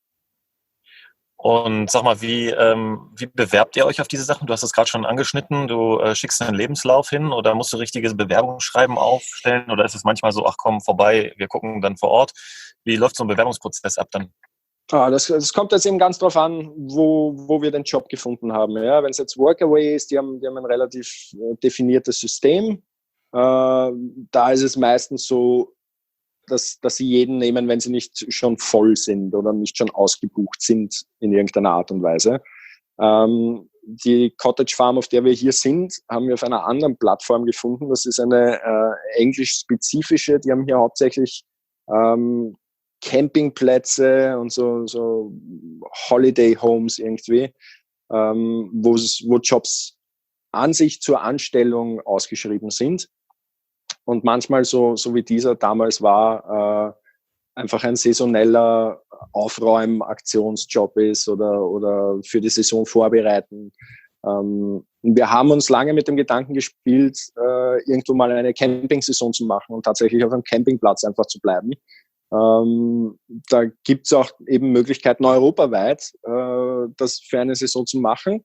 Und sag mal, wie, ähm, wie bewerbt ihr euch auf diese Sachen? Du hast es gerade schon angeschnitten, du äh, schickst einen Lebenslauf hin oder musst du richtiges Bewerbungsschreiben aufstellen oder ist es manchmal so, ach komm, vorbei, wir gucken dann vor Ort. Wie läuft so ein Bewerbungsprozess ab dann? Ah, das, das kommt jetzt eben ganz drauf an, wo, wo wir den Job gefunden haben. Ja, wenn es jetzt Workaway ist, die haben, die haben ein relativ äh, definiertes System. Äh, da ist es meistens so, dass, dass sie jeden nehmen, wenn sie nicht schon voll sind oder nicht schon ausgebucht sind in irgendeiner Art und Weise. Ähm, die Cottage Farm, auf der wir hier sind, haben wir auf einer anderen Plattform gefunden. Das ist eine äh, englisch-spezifische. Die haben hier hauptsächlich ähm, Campingplätze und so, so Holiday Homes irgendwie, ähm, wo, wo Jobs an sich zur Anstellung ausgeschrieben sind. Und manchmal, so, so wie dieser damals war, äh, einfach ein saisoneller Aufräumaktionsjob ist oder, oder für die Saison vorbereiten. Ähm, wir haben uns lange mit dem Gedanken gespielt, äh, irgendwo mal eine Camping-Saison zu machen und tatsächlich auf einem Campingplatz einfach zu bleiben. Ähm, da gibt es auch eben Möglichkeiten europaweit, äh, das für eine Saison zu machen.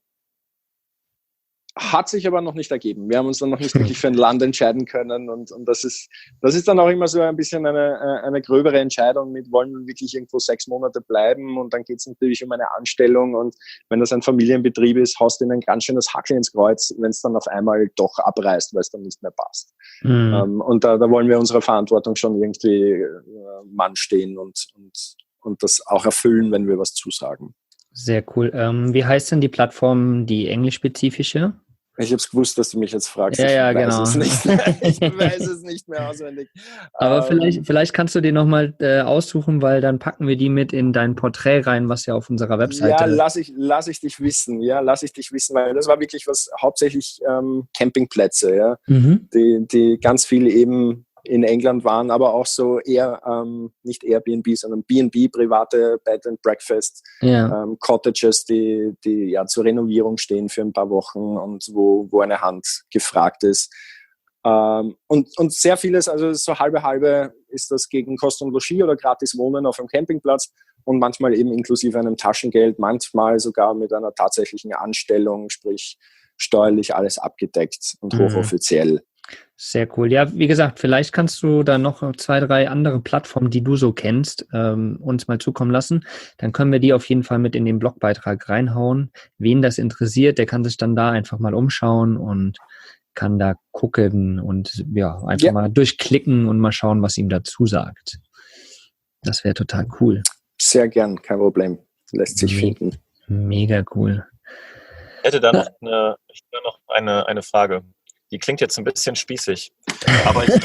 Hat sich aber noch nicht ergeben. Wir haben uns dann noch nicht wirklich für ein Land entscheiden können und, und das ist, das ist dann auch immer so ein bisschen eine, eine gröbere Entscheidung mit, wollen wir wirklich irgendwo sechs Monate bleiben und dann geht es natürlich um eine Anstellung und wenn das ein Familienbetrieb ist, haust du ihnen ein ganz schönes Hackel ins Kreuz, wenn es dann auf einmal doch abreißt, weil es dann nicht mehr passt. Mhm. Ähm, und da, da wollen wir unserer Verantwortung schon irgendwie äh, Mann stehen und, und, und das auch erfüllen, wenn wir was zusagen. Sehr cool. Ähm, wie heißt denn die Plattform, die englischspezifische? Ich habe es gewusst, dass du mich jetzt fragst. Ja, ich ja, weiß genau. Es nicht. Ich weiß es nicht mehr auswendig. Aber ähm, vielleicht, vielleicht kannst du die nochmal äh, aussuchen, weil dann packen wir die mit in dein Porträt rein, was ja auf unserer Webseite ist. Ja, lass ich, lass ich dich wissen. Ja, lass ich dich wissen, weil das war wirklich was, hauptsächlich ähm, Campingplätze, ja, mhm. die, die ganz viel eben in England waren, aber auch so eher, ähm, nicht Airbnb, sondern B and B, private Bed and Breakfast, ja. ähm, Cottages, die, die ja zur Renovierung stehen für ein paar Wochen und wo, wo eine Hand gefragt ist. Ähm, und, und sehr vieles, also so halbe halbe ist das gegen Kost und Logis oder gratis Wohnen auf einem Campingplatz und manchmal eben inklusive einem Taschengeld, manchmal sogar mit einer tatsächlichen Anstellung, sprich steuerlich alles abgedeckt und mhm. hochoffiziell. Sehr cool. Ja, wie gesagt, vielleicht kannst du da noch zwei, drei andere Plattformen, die du so kennst, ähm, uns mal zukommen lassen. Dann können wir die auf jeden Fall mit in den Blogbeitrag reinhauen. Wen das interessiert, der kann sich dann da einfach mal umschauen und kann da gucken und ja, einfach ja. mal durchklicken und mal schauen, was ihm dazu sagt. Das wäre total cool. Sehr gern, kein Problem. Lässt sich Me- finden. Mega cool. Ich hätte da noch eine, ich hätte noch eine, eine Frage. Die klingt jetzt ein bisschen spießig, aber ich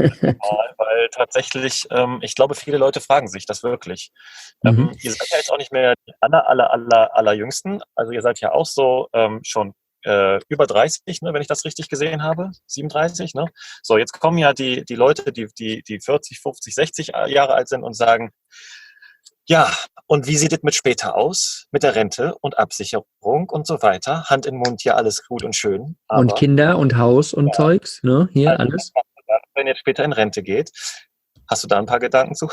weil tatsächlich, ähm, ich glaube, viele Leute fragen sich das wirklich. Mhm. Ähm, ihr seid ja jetzt auch nicht mehr die aller, aller, aller, allerjüngsten, also ihr seid ja auch so ähm, schon äh, über dreißig, ne, wenn ich das richtig gesehen habe, siebenunddreißig, ne? So, jetzt kommen ja die, die Leute, die, die, die vierzig, fünfzig, sechzig Jahre alt sind und sagen, ja, und wie sieht es mit später aus? Mit der Rente und Absicherung und so weiter. Hand in Mund, ja, alles gut und schön. Aber, und Kinder und Haus und ja, Zeugs, ne? Hier also, alles. Wenn jetzt später in Rente geht, hast du da ein paar Gedanken zu?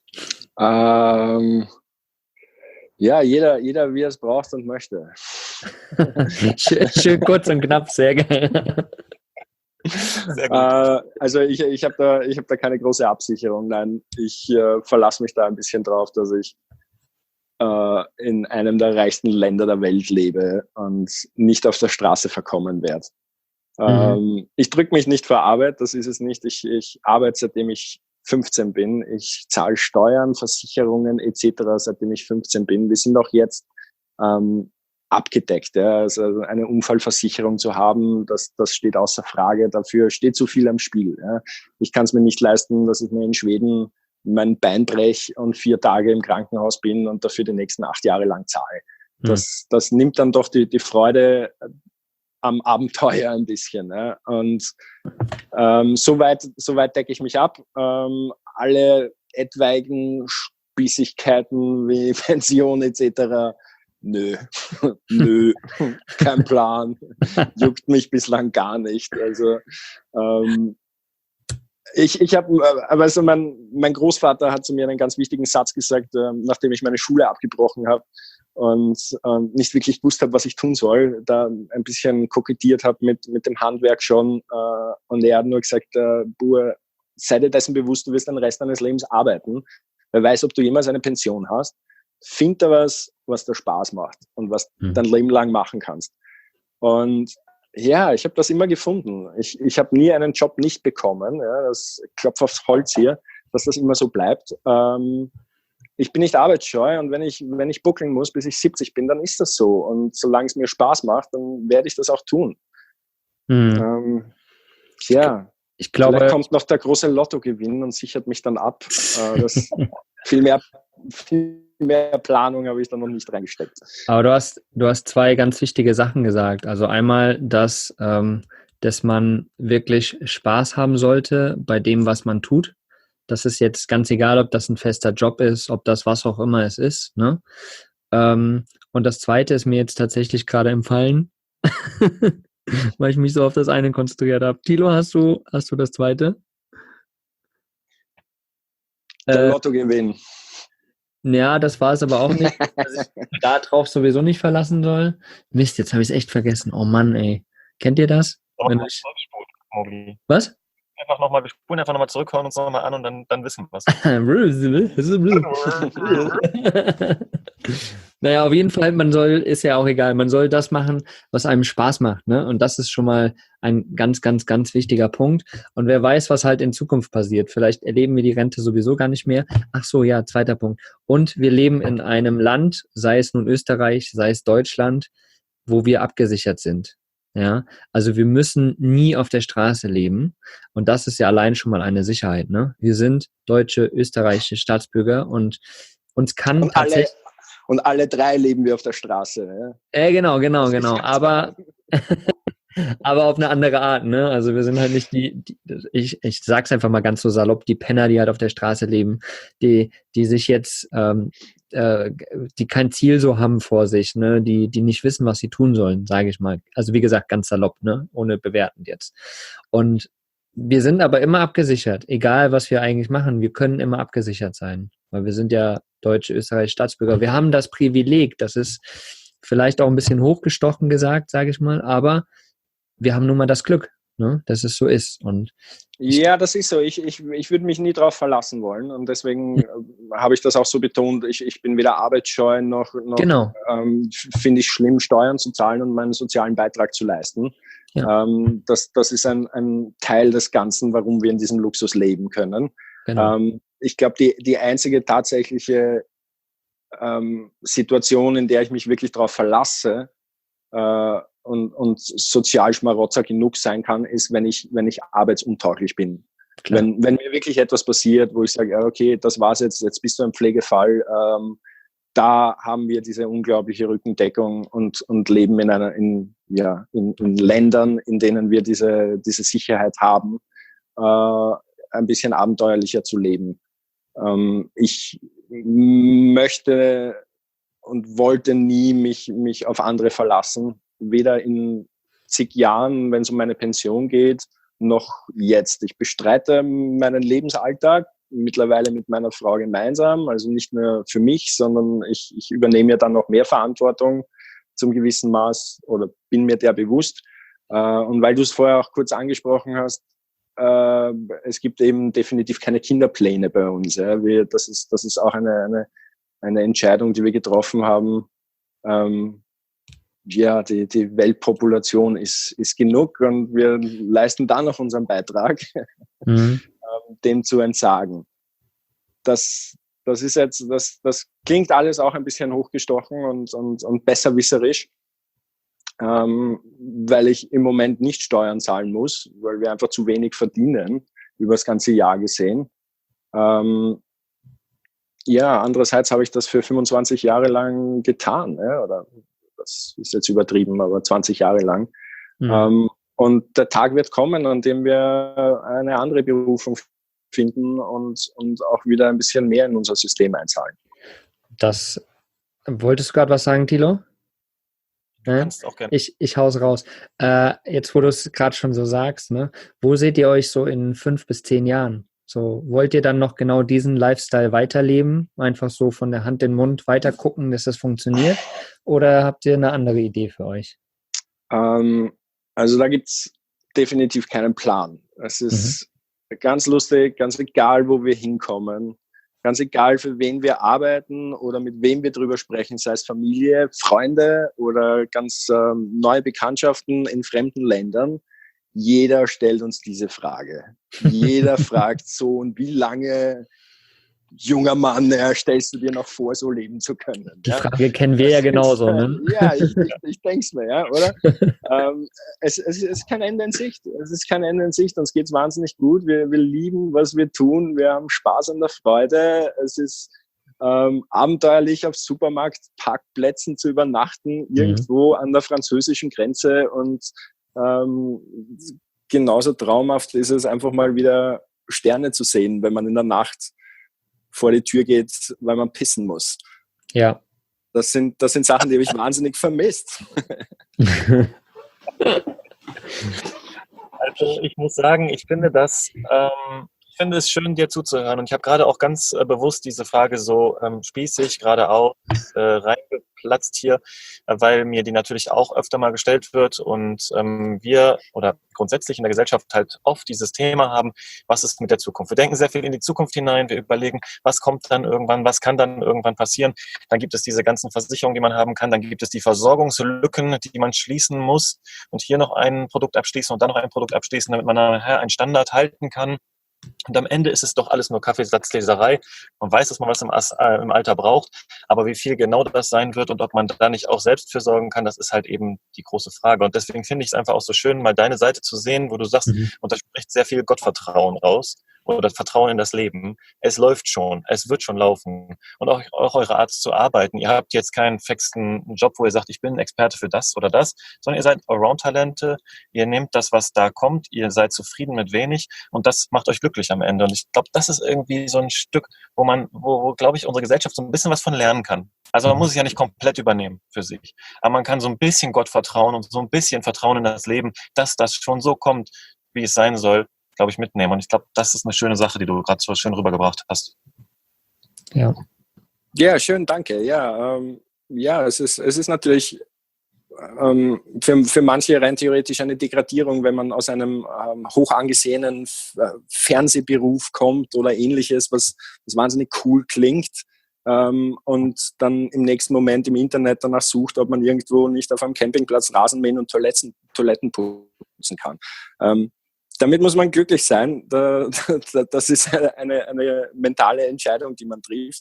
Ähm, ja, jeder, jeder, wie er es braucht und möchte. schön, schön kurz und knapp, sehr geil. Sehr gut. Äh, also ich, ich habe da, ich hab da keine große Absicherung. Nein, ich äh, verlasse mich da ein bisschen drauf, dass ich äh, in einem der reichsten Länder der Welt lebe und nicht auf der Straße verkommen werde. Mhm. Ähm, ich drücke mich nicht vor Arbeit, das ist es nicht. Ich, ich arbeite, seitdem ich fünfzehn bin. Ich zahle Steuern, Versicherungen et cetera, seitdem ich fünfzehn bin. Wir sind auch jetzt ähm, abgedeckt. Ja. Also eine Unfallversicherung zu haben, das, das steht außer Frage. Dafür steht zu viel am Spiel. Ja. Ich kann es mir nicht leisten, dass ich mir in Schweden mein Bein breche und vier Tage im Krankenhaus bin und dafür die nächsten acht Jahre lang zahle. Hm. Das, das nimmt dann doch die, die Freude am Abenteuer ein bisschen. Ja. Und ähm, soweit so weit decke ich mich ab. Ähm, alle etwaigen Spießigkeiten wie Pension et cetera Nö, nö, kein Plan, juckt mich bislang gar nicht. Also ähm, ich, ich habe, also mein, mein Großvater hat zu mir einen ganz wichtigen Satz gesagt, äh, nachdem ich meine Schule abgebrochen habe und äh, nicht wirklich gewusst habe, was ich tun soll, da ein bisschen kokettiert habe mit mit dem Handwerk schon äh, und er hat nur gesagt, äh, Bur, sei dir dessen bewusst, du wirst den Rest deines Lebens arbeiten, wer weiß, ob du jemals eine Pension hast. Find da was, was dir Spaß macht und was mhm. dein Leben lang machen kannst. Und ja, ich habe das immer gefunden. Ich, ich habe nie einen Job nicht bekommen. Ja, das klopft aufs Holz hier. dass das immer so bleibt. Ähm, ich bin nicht arbeitsscheu und wenn ich, wenn ich buckeln muss, bis ich siebzig bin, dann ist das so. Und solange es mir Spaß macht, dann werde ich das auch tun. Hm. Ähm, ja, ich glaube, vielleicht kommt noch der große Lottogewinn und sichert mich dann ab. Äh, das viel mehr, viel mehr Planung habe ich da noch nicht reingesteckt. Aber du hast, du hast zwei ganz wichtige Sachen gesagt. Also einmal, dass, ähm, dass man wirklich Spaß haben sollte bei dem, was man tut. Das ist jetzt ganz egal, ob das ein fester Job ist, ob das was auch immer es ist. Ne? Ähm, und das Zweite ist mir jetzt tatsächlich gerade empfallen, weil ich mich so auf das eine konzentriert habe. Thilo, hast du, hast du das Zweite? Der Äh, Lottogewinn. Ja, das war es aber auch nicht, dass ich da drauf sowieso nicht verlassen soll. Mist, jetzt habe ich es echt vergessen. Oh Mann, ey. Kennt ihr das? Wenn ich, Mogli. was? Einfach nochmal, wir spulen einfach nochmal zurück, hören uns nochmal an und dann, dann wissen wir es. Naja, auf jeden Fall, man soll, ist ja auch egal, man soll das machen, was einem Spaß macht, ne? Und das ist schon mal ein ganz, ganz, ganz wichtiger Punkt. Und wer weiß, was halt in Zukunft passiert. Vielleicht erleben wir die Rente sowieso gar nicht mehr. Ach so, ja, zweiter Punkt. Und wir leben in einem Land, sei es nun Österreich, sei es Deutschland, wo wir abgesichert sind. Ja, also wir müssen nie auf der Straße leben und das ist ja allein schon mal eine Sicherheit, ne? Wir sind deutsche, österreichische Staatsbürger und uns kann und tatsächlich... Alle, und alle drei leben wir auf der Straße. Ja, äh, genau, genau, genau, aber... aber auf eine andere Art, ne? Also wir sind halt nicht die, die ich, ich sag's einfach mal ganz so salopp, die Penner, die halt auf der Straße leben, die, die sich jetzt, ähm, äh, die kein Ziel so haben vor sich, ne? Die, die nicht wissen, was sie tun sollen, sage ich mal. Also wie gesagt, ganz salopp, ne? Ohne bewertend jetzt. Und wir sind aber immer abgesichert, egal was wir eigentlich machen, wir können immer abgesichert sein, weil wir sind ja deutsche, österreichische Staatsbürger. Wir haben das Privileg, das ist vielleicht auch ein bisschen hochgestochen gesagt, sage ich mal, aber wir haben nun mal das Glück, ne, dass es so ist. Und ja, das ist so. Ich, ich, ich würde mich nie darauf verlassen wollen. Und deswegen habe ich das auch so betont. Ich, ich bin weder arbeitsscheu noch, noch genau. ähm, finde ich schlimm, Steuern zu zahlen und meinen sozialen Beitrag zu leisten. Ja. Ähm, das, das ist ein, ein Teil des Ganzen, warum wir in diesem Luxus leben können. Genau. Ähm, ich glaube, die, die einzige tatsächliche ähm, Situation, in der ich mich wirklich darauf verlasse, äh, Und, und Sozialschmarotzer genug sein kann, ist, wenn ich, wenn ich arbeitsuntauglich bin. Wenn, wenn mir wirklich etwas passiert, wo ich sage, okay, das war's jetzt, jetzt bist du ein Pflegefall, ähm, da haben wir diese unglaubliche Rückendeckung und, und leben in einer, in, ja, in, in Ländern, in denen wir diese, diese Sicherheit haben, äh, ein bisschen abenteuerlicher zu leben. Ähm, ich möchte und wollte nie mich, mich auf andere verlassen. Weder in zig Jahren, wenn es um meine Pension geht, noch jetzt. Ich bestreite meinen Lebensalltag mittlerweile mit meiner Frau gemeinsam, also nicht nur für mich, sondern ich, ich übernehme ja dann noch mehr Verantwortung zum gewissen Maß oder bin mir der bewusst. Und weil du es vorher auch kurz angesprochen hast, es gibt eben definitiv keine Kinderpläne bei uns. Das ist, das ist auch eine, eine, eine Entscheidung, die wir getroffen haben. Ja, die, die Weltpopulation ist, ist genug und wir leisten da noch unseren Beitrag, mhm. dem zu entsagen. Das, das ist jetzt, das, das klingt alles auch ein bisschen hochgestochen und, und, und besserwisserisch, ähm, weil ich im Moment nicht Steuern zahlen muss, weil wir einfach zu wenig verdienen, über das ganze Jahr gesehen. Ähm, ja, andererseits habe ich das für fünfundzwanzig Jahre lang getan, ja, oder das ist jetzt übertrieben, aber zwanzig Jahre lang. Mhm. Ähm, und der Tag wird kommen, an dem wir eine andere Berufung finden und, und auch wieder ein bisschen mehr in unser System einzahlen. Das, wolltest du gerade was sagen, Thilo? Du kannst auch gerne. Ich, ich hau's raus. Äh, jetzt, wo du es gerade schon so sagst, ne, wo seht ihr euch so in fünf bis zehn Jahren? So, wollt ihr dann noch genau diesen Lifestyle weiterleben? Einfach so von der Hand in den Mund weiter gucken, dass das funktioniert? Oder habt ihr eine andere Idee für euch? Ähm, also da gibt's definitiv keinen Plan. Es ist mhm. ganz lustig, ganz egal, wo wir hinkommen. Ganz egal, für wen wir arbeiten oder mit wem wir drüber sprechen, sei es Familie, Freunde oder ganz ähm, neue Bekanntschaften in fremden Ländern. jeder stellt uns diese Frage. Jeder fragt so, und wie lange, junger Mann, ja, stellst du dir noch vor, so leben zu können? Die Ja? Frage kennen wir ja genauso, ne? Ja, ich, ich, ich denke es mir, ja, oder? ähm, es, es ist kein Ende in Sicht. Es ist kein Ende in Sicht. Uns geht es wahnsinnig gut. Wir, wir lieben, was wir tun. Wir haben Spaß an der Freude. Es ist ähm, abenteuerlich, auf Supermarktparkplätzen zu übernachten, mhm. irgendwo an der französischen Grenze. Und ähm, genauso traumhaft ist es, einfach mal wieder Sterne zu sehen, wenn man in der Nacht vor die Tür geht, weil man pissen muss. Ja. Das sind, das sind Sachen, die habe ich wahnsinnig vermisst. Also ich muss sagen, ich finde das, ähm, ich finde es schön, dir zuzuhören. Und ich habe gerade auch ganz äh, bewusst diese Frage so ähm, spießig geradeaus äh, reingeplatzt hier, äh, weil mir die natürlich auch öfter mal gestellt wird und ähm, wir oder grundsätzlich in der Gesellschaft halt oft dieses Thema haben, was ist mit der Zukunft? Wir denken sehr viel in die Zukunft hinein, wir überlegen, was kommt dann irgendwann, was kann dann irgendwann passieren. Dann gibt es diese ganzen Versicherungen, die man haben kann, dann gibt es die Versorgungslücken, die man schließen muss und hier noch ein Produkt abschließen und dann noch ein Produkt abschließen, damit man nachher einen Standard halten kann. Und am Ende ist es doch alles nur Kaffeesatzleserei. Man weiß, dass man was im, äh, im Alter braucht, aber wie viel genau das sein wird und ob man da nicht auch selbst für sorgen kann, das ist halt eben die große Frage. Und deswegen finde ich es einfach auch so schön, mal deine Seite zu sehen, wo du sagst, mhm. und da spricht sehr viel Gottvertrauen raus oder das Vertrauen in das Leben. Es läuft schon, es wird schon laufen. Und auch, auch eure Art zu arbeiten. Ihr habt jetzt keinen fixen Job, wo ihr sagt, ich bin ein Experte für das oder das, sondern ihr seid Allround-Talente, ihr nehmt das, was da kommt, ihr seid zufrieden mit wenig und das macht euch glücklich am Ende. Und ich glaube, das ist irgendwie so ein Stück, wo man, wo, wo glaube ich, unsere Gesellschaft so ein bisschen was von lernen kann. Also man muss es ja nicht komplett übernehmen für sich. Aber man kann so ein bisschen Gott vertrauen und so ein bisschen Vertrauen in das Leben, dass das schon so kommt, wie es sein soll, glaube ich, mitnehmen. Und ich glaube, das ist eine schöne Sache, die du gerade so schön rübergebracht hast. Ja. Ja, schön, danke. Ja, ähm, ja, es ist, es ist natürlich ähm, für, für manche rein theoretisch eine Degradierung, wenn man aus einem ähm, hoch angesehenen F- Fernsehberuf kommt oder ähnliches, was, was wahnsinnig cool klingt. Ähm, und dann im nächsten Moment im Internet danach sucht, ob man irgendwo nicht auf einem Campingplatz Rasen mähen und Toiletten, Toiletten putzen kann. Ähm, Damit muss man glücklich sein. Das ist eine, eine mentale Entscheidung, die man trifft.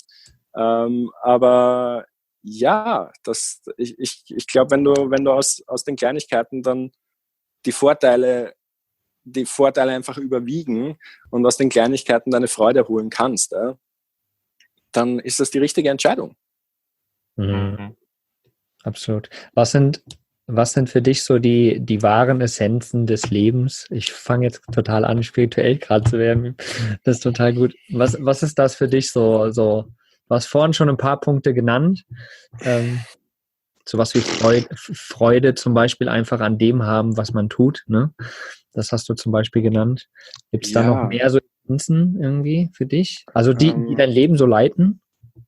Aber ja, das, ich, ich, ich glaube, wenn du, wenn du aus, aus den Kleinigkeiten dann die Vorteile, die Vorteile einfach überwiegen und aus den Kleinigkeiten deine Freude holen kannst, dann ist das die richtige Entscheidung. Mhm. Absolut. Was sind Was sind für dich so die, die wahren Essenzen des Lebens? Ich fange jetzt total an, spirituell gerade zu werden. Das ist total gut. Was, was ist das für dich so? so du hast vorhin schon ein paar Punkte genannt. Ähm, sowas wie Freude, Freude zum Beispiel einfach an dem haben, was man tut. Ne? Das hast du zum Beispiel genannt. Gibt es da Ja. noch mehr so Essenzen irgendwie für dich? Also die, Ähm, die dein Leben so leiten?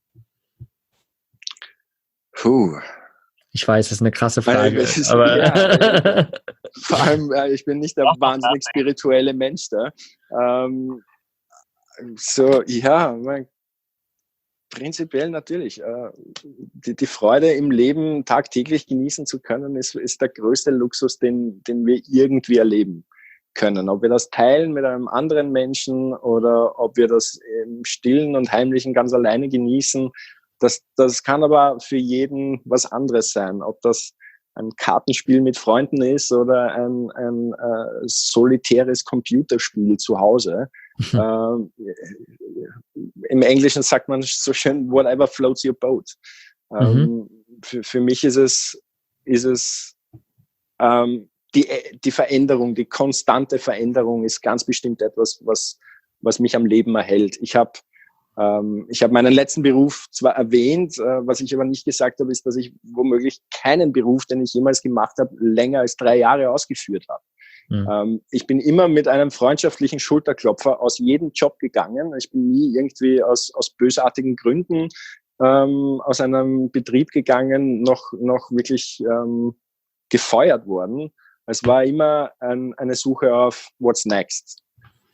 Puh. Ich weiß, das ist eine krasse Frage. Weil, ist, aber ja, vor allem, äh, ich bin nicht der wahnsinnig spirituelle Mensch da. Ähm, so, ja, mein, prinzipiell natürlich. Äh, die, die Freude im Leben tagtäglich genießen zu können, ist, ist der größte Luxus, den, den wir irgendwie erleben können. Ob wir das teilen mit einem anderen Menschen oder ob wir das im Stillen und Heimlichen ganz alleine genießen. Das, das kann aber für jeden was anderes sein. Ob das ein Kartenspiel mit Freunden ist oder ein, ein äh, solitäres Computerspiel zu Hause. ähm, im Englischen sagt man so schön, whatever floats your boat. Ähm, mhm. für, für mich ist es, ist es ähm, die, die Veränderung, die konstante Veränderung ist ganz bestimmt etwas, was, was mich am Leben erhält. Ich habe Ich habe meinen letzten Beruf zwar erwähnt, was ich aber nicht gesagt habe, ist, dass ich womöglich keinen Beruf, den ich jemals gemacht habe, länger als drei Jahre ausgeführt habe. Mhm. Ich bin immer mit einem freundschaftlichen Schulterklopfer aus jedem Job gegangen. Ich bin nie irgendwie aus, aus bösartigen Gründen ähm, aus einem Betrieb gegangen, noch, noch wirklich ähm, gefeuert worden. Es war immer ein, eine Suche auf What's next.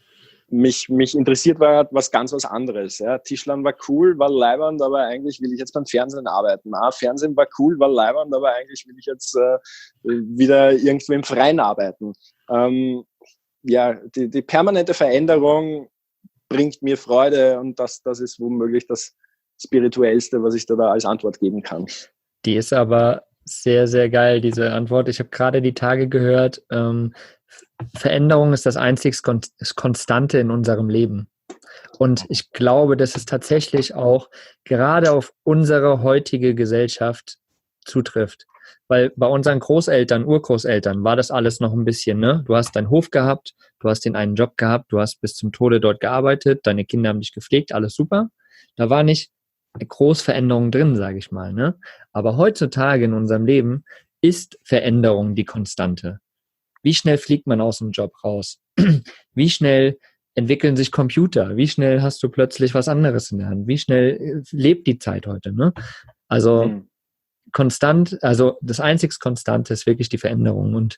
mich, mich interessiert war was ganz was anderes. Ja. Tischlern war cool, war leibernd, aber eigentlich will ich jetzt beim Fernsehen arbeiten. Ah, Fernsehen war cool, war leibernd, aber eigentlich will ich jetzt äh, wieder irgendwo im Freien arbeiten. Ähm, ja, die, die permanente Veränderung bringt mir Freude und das, das ist womöglich das Spirituellste, was ich da, da als Antwort geben kann. Die ist aber sehr, sehr geil, diese Antwort. Ich habe gerade die Tage gehört, ähm, Veränderung ist das einzig Konstante in unserem Leben. Und ich glaube, dass es tatsächlich auch gerade auf unsere heutige Gesellschaft zutrifft. Weil bei unseren Großeltern, Urgroßeltern war das alles noch ein bisschen, ne? Du hast deinen Hof gehabt, du hast den einen Job gehabt, du hast bis zum Tode dort gearbeitet, deine Kinder haben dich gepflegt, alles super. Da war nicht eine Großveränderung drin, sage ich mal, ne? Aber heutzutage in unserem Leben ist Veränderung die Konstante. Wie schnell fliegt man aus dem Job raus? Wie schnell entwickeln sich Computer? Wie schnell hast du plötzlich was anderes in der Hand? Wie schnell lebt die Zeit heute, ne? Also mhm. konstant, also das einzig Konstante ist wirklich die Veränderung und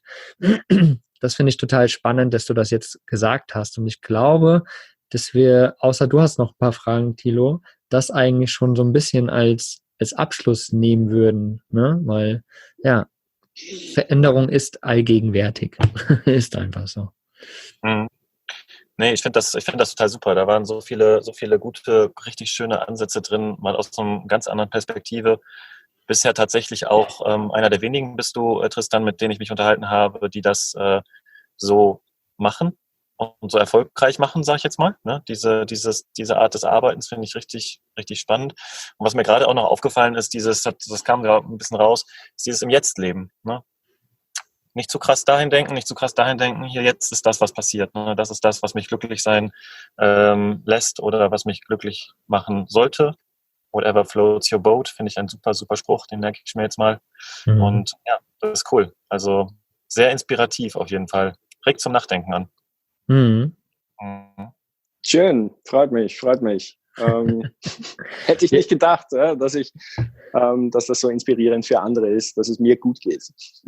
das finde ich total spannend, dass du das jetzt gesagt hast und ich glaube, dass wir, außer du hast noch ein paar Fragen, Thilo, das eigentlich schon so ein bisschen als, als Abschluss nehmen würden, ne? Weil, ja, Veränderung ist allgegenwärtig. Ist einfach so. Mhm. Nee, ich finde das, ich finde das total super. Da waren so viele, so viele gute, richtig schöne Ansätze drin, mal aus einer ganz anderen Perspektive. Bisher tatsächlich auch ähm, einer der wenigen bist du, äh, Tristan, mit denen ich mich unterhalten habe, die das äh, so machen und so erfolgreich machen, sage ich jetzt mal. Ne? Diese, dieses, diese Art des Arbeitens finde ich richtig, richtig spannend. Und was mir gerade auch noch aufgefallen ist, dieses, das kam gerade ein bisschen raus, ist dieses im Jetzt-Leben. Ne? Nicht zu krass dahin denken, nicht zu krass dahin denken, hier jetzt ist das, was passiert. Ne? Das ist das, was mich glücklich sein ähm, lässt oder was mich glücklich machen sollte. Whatever floats your boat, finde ich ein super, super Spruch, den merke ich mir jetzt mal. Mhm. Und ja, das ist cool. Also sehr inspirativ auf jeden Fall. Regt zum Nachdenken an. Mhm. Mhm. Schön, freut mich, freut mich. ähm, hätte ich nicht gedacht, ja, dass ich, ähm, dass das so inspirierend für andere ist, dass es mir gut geht.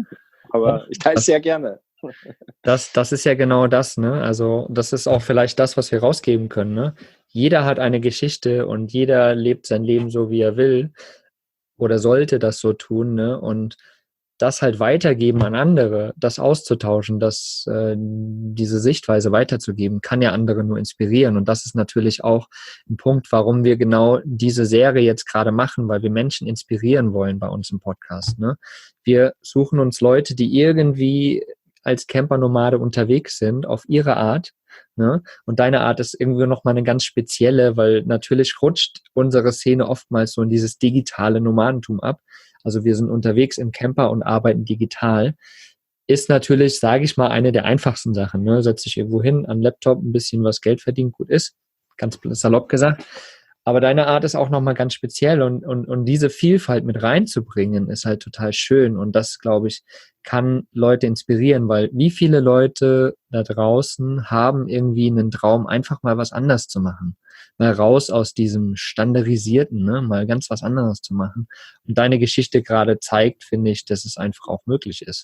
Aber ich teile es sehr gerne. Das, das ist ja genau das, ne? Also das ist auch vielleicht das, was wir rausgeben können, ne? Jeder hat eine Geschichte und jeder lebt sein Leben so, wie er will oder sollte das so tun, ne? Und das halt weitergeben an andere, das auszutauschen, das, äh, diese Sichtweise weiterzugeben, kann ja andere nur inspirieren. Und das ist natürlich auch ein Punkt, warum wir genau diese Serie jetzt gerade machen, weil wir Menschen inspirieren wollen bei uns im Podcast, ne? Wir suchen uns Leute, die irgendwie als Camper-Nomade unterwegs sind, auf ihre Art, ne? Und deine Art ist irgendwie nochmal eine ganz spezielle, weil natürlich rutscht unsere Szene oftmals so in dieses digitale Nomadentum ab. Also wir sind unterwegs im Camper und arbeiten digital. Ist natürlich, sage ich mal, eine der einfachsten Sachen, ne? Setz dich irgendwo hin, an Laptop, ein bisschen was Geld verdienen, gut ist, ganz salopp gesagt. Aber deine Art ist auch nochmal ganz speziell und, und, und diese Vielfalt mit reinzubringen, ist halt total schön. Und das, glaube ich, kann Leute inspirieren, weil wie viele Leute da draußen haben irgendwie einen Traum, einfach mal was anders zu machen. Mal raus aus diesem Standardisierten, ne? Mal ganz was anderes zu machen. Und deine Geschichte gerade zeigt, finde ich, dass es einfach auch möglich ist.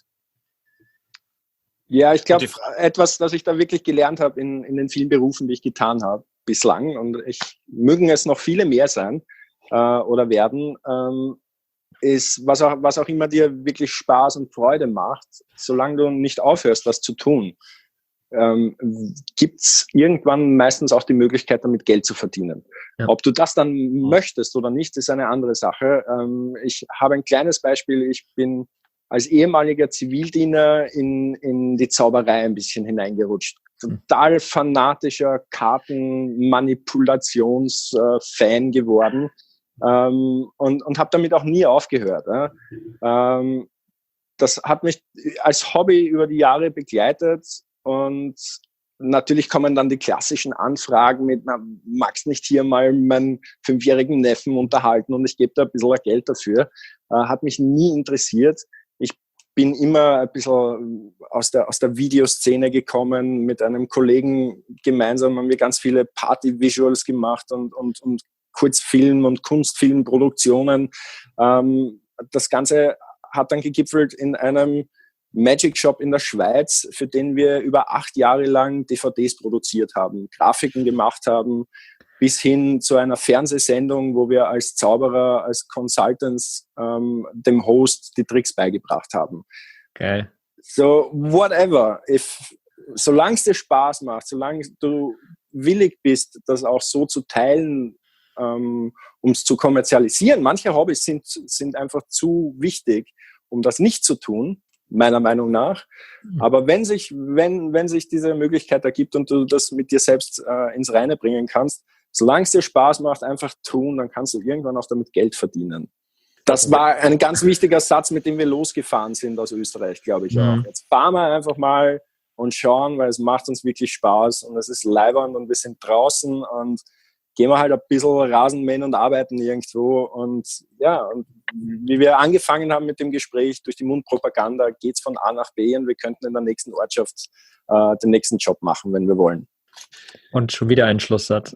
Ja, ich glaube, etwas, das ich da wirklich gelernt habe in, in den vielen Berufen, die ich getan habe bislang, und ich mögen es noch viele mehr sein äh, oder werden, ähm, ist, was auch, was auch immer dir wirklich Spaß und Freude macht, solange du nicht aufhörst, das zu tun, ähm, gibt es irgendwann meistens auch die Möglichkeit, damit Geld zu verdienen. Ja. Ob du das dann möchtest oder nicht, ist eine andere Sache. Ähm, ich habe ein kleines Beispiel. Ich bin als ehemaliger Zivildiener in, in die Zauberei ein bisschen hineingerutscht. Total fanatischer Kartenmanipulations-Fan geworden ähm, und, und habe damit auch nie aufgehört. Äh. Ähm, das hat mich als Hobby über die Jahre begleitet und natürlich kommen dann die klassischen Anfragen mit, na, magst nicht hier mal meinen fünfjährigen Neffen unterhalten und ich gebe da ein bisschen Geld dafür. Äh, hat mich nie interessiert. Ich bin immer ein bisschen aus der, aus der Videoszene gekommen. Mit einem Kollegen gemeinsam haben wir ganz viele Party-Visuals gemacht und, und, und Kurzfilm- und Kunstfilmproduktionen. Ähm, das Ganze hat dann gegipfelt in einem Magic Shop in der Schweiz, für den wir über acht Jahre lang D V Ds produziert haben, Grafiken gemacht haben, bis hin zu einer Fernsehsendung, wo wir als Zauberer, als Consultants ähm, dem Host die Tricks beigebracht haben. Geil. So, whatever. If, solange es dir Spaß macht, solange du willig bist, das auch so zu teilen, ähm, um es zu kommerzialisieren. Manche Hobbys sind, sind einfach zu wichtig, um das nicht zu tun, meiner Meinung nach. Aber wenn sich, wenn, wenn sich diese Möglichkeit ergibt und du das mit dir selbst äh, ins Reine bringen kannst, solange es dir Spaß macht, einfach tun, dann kannst du irgendwann auch damit Geld verdienen. Das war ein ganz wichtiger Satz, mit dem wir losgefahren sind aus Österreich, glaube ich auch. Jetzt fahren wir einfach mal und schauen, weil es macht uns wirklich Spaß und es ist leibernd und wir sind draußen und gehen wir halt ein bisschen Rasenmähen und arbeiten irgendwo. Und ja, und wie wir angefangen haben mit dem Gespräch, durch die Mundpropaganda geht es von A nach B und wir könnten in der nächsten Ortschaft äh, den nächsten Job machen, wenn wir wollen. Und schon wieder ein Schlusssatz.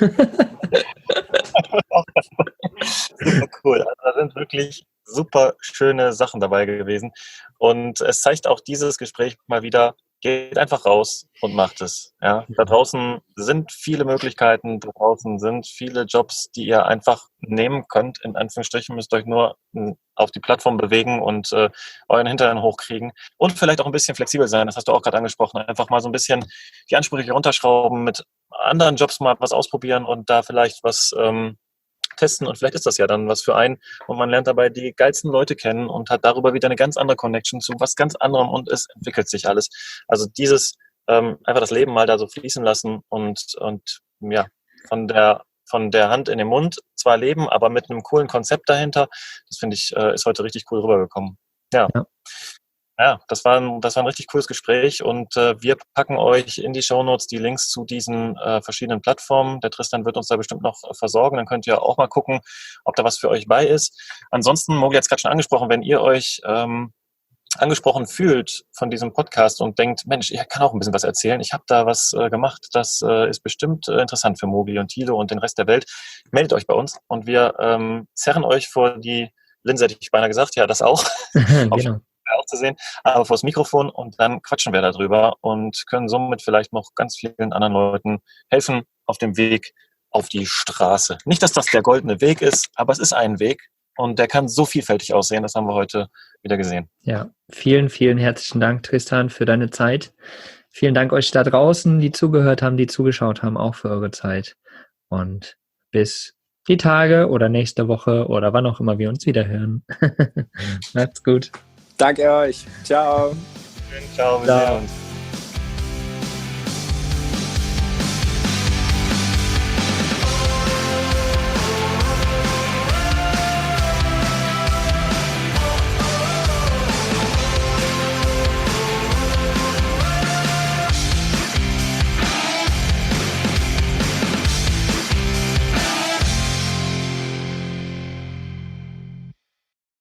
Super cool. Also da sind wirklich super schöne Sachen dabei gewesen. Und es zeigt auch dieses Gespräch mal wieder, geht einfach raus und macht es. Ja, da draußen sind viele Möglichkeiten, da draußen sind viele Jobs, die ihr einfach nehmen könnt. In Anführungsstrichen müsst euch nur auf die Plattform bewegen und äh, euren Hintern hochkriegen und vielleicht auch ein bisschen flexibel sein. Das hast du auch gerade angesprochen. Einfach mal so ein bisschen die Ansprüche runterschrauben, mit anderen Jobs mal was ausprobieren und da vielleicht was ähm, testen und vielleicht ist das ja dann was für einen und man lernt dabei die geilsten Leute kennen und hat darüber wieder eine ganz andere Connection zu was ganz anderem und es entwickelt sich alles. Also dieses ähm, einfach das Leben mal da so fließen lassen und und ja von der von der Hand in den Mund zwar leben, aber mit einem coolen Konzept dahinter. Das finde ich äh, ist heute richtig cool rübergekommen. Ja. ja. Ja, das war ein, das war ein richtig cooles Gespräch und äh, wir packen euch in die Shownotes die Links zu diesen äh, verschiedenen Plattformen. Der Tristan wird uns da bestimmt noch äh, versorgen. Dann könnt ihr auch mal gucken, ob da was für euch bei ist. Ansonsten, Mogli hat es gerade schon angesprochen, wenn ihr euch ähm, angesprochen fühlt von diesem Podcast und denkt, Mensch, ich kann auch ein bisschen was erzählen. Ich habe da was äh, gemacht, das äh, ist bestimmt äh, interessant für Mogli und Thilo und den Rest der Welt. Meldet euch bei uns und wir ähm, zerren euch vor die Linse, hätte ich beinahe gesagt. Ja, das auch. Genau. Auch zu sehen, aber vors Mikrofon und dann quatschen wir darüber und können somit vielleicht noch ganz vielen anderen Leuten helfen auf dem Weg auf die Straße. Nicht, dass das der goldene Weg ist, aber es ist ein Weg und der kann so vielfältig aussehen, das haben wir heute wieder gesehen. Ja, vielen, vielen herzlichen Dank, Tristan, für deine Zeit. Vielen Dank euch da draußen, die zugehört haben, die zugeschaut haben, auch für eure Zeit und bis die Tage oder nächste Woche oder wann auch immer wir uns wiederhören. Macht's gut. Danke euch. Ciao. Ciao, wir Ciao. sehen uns.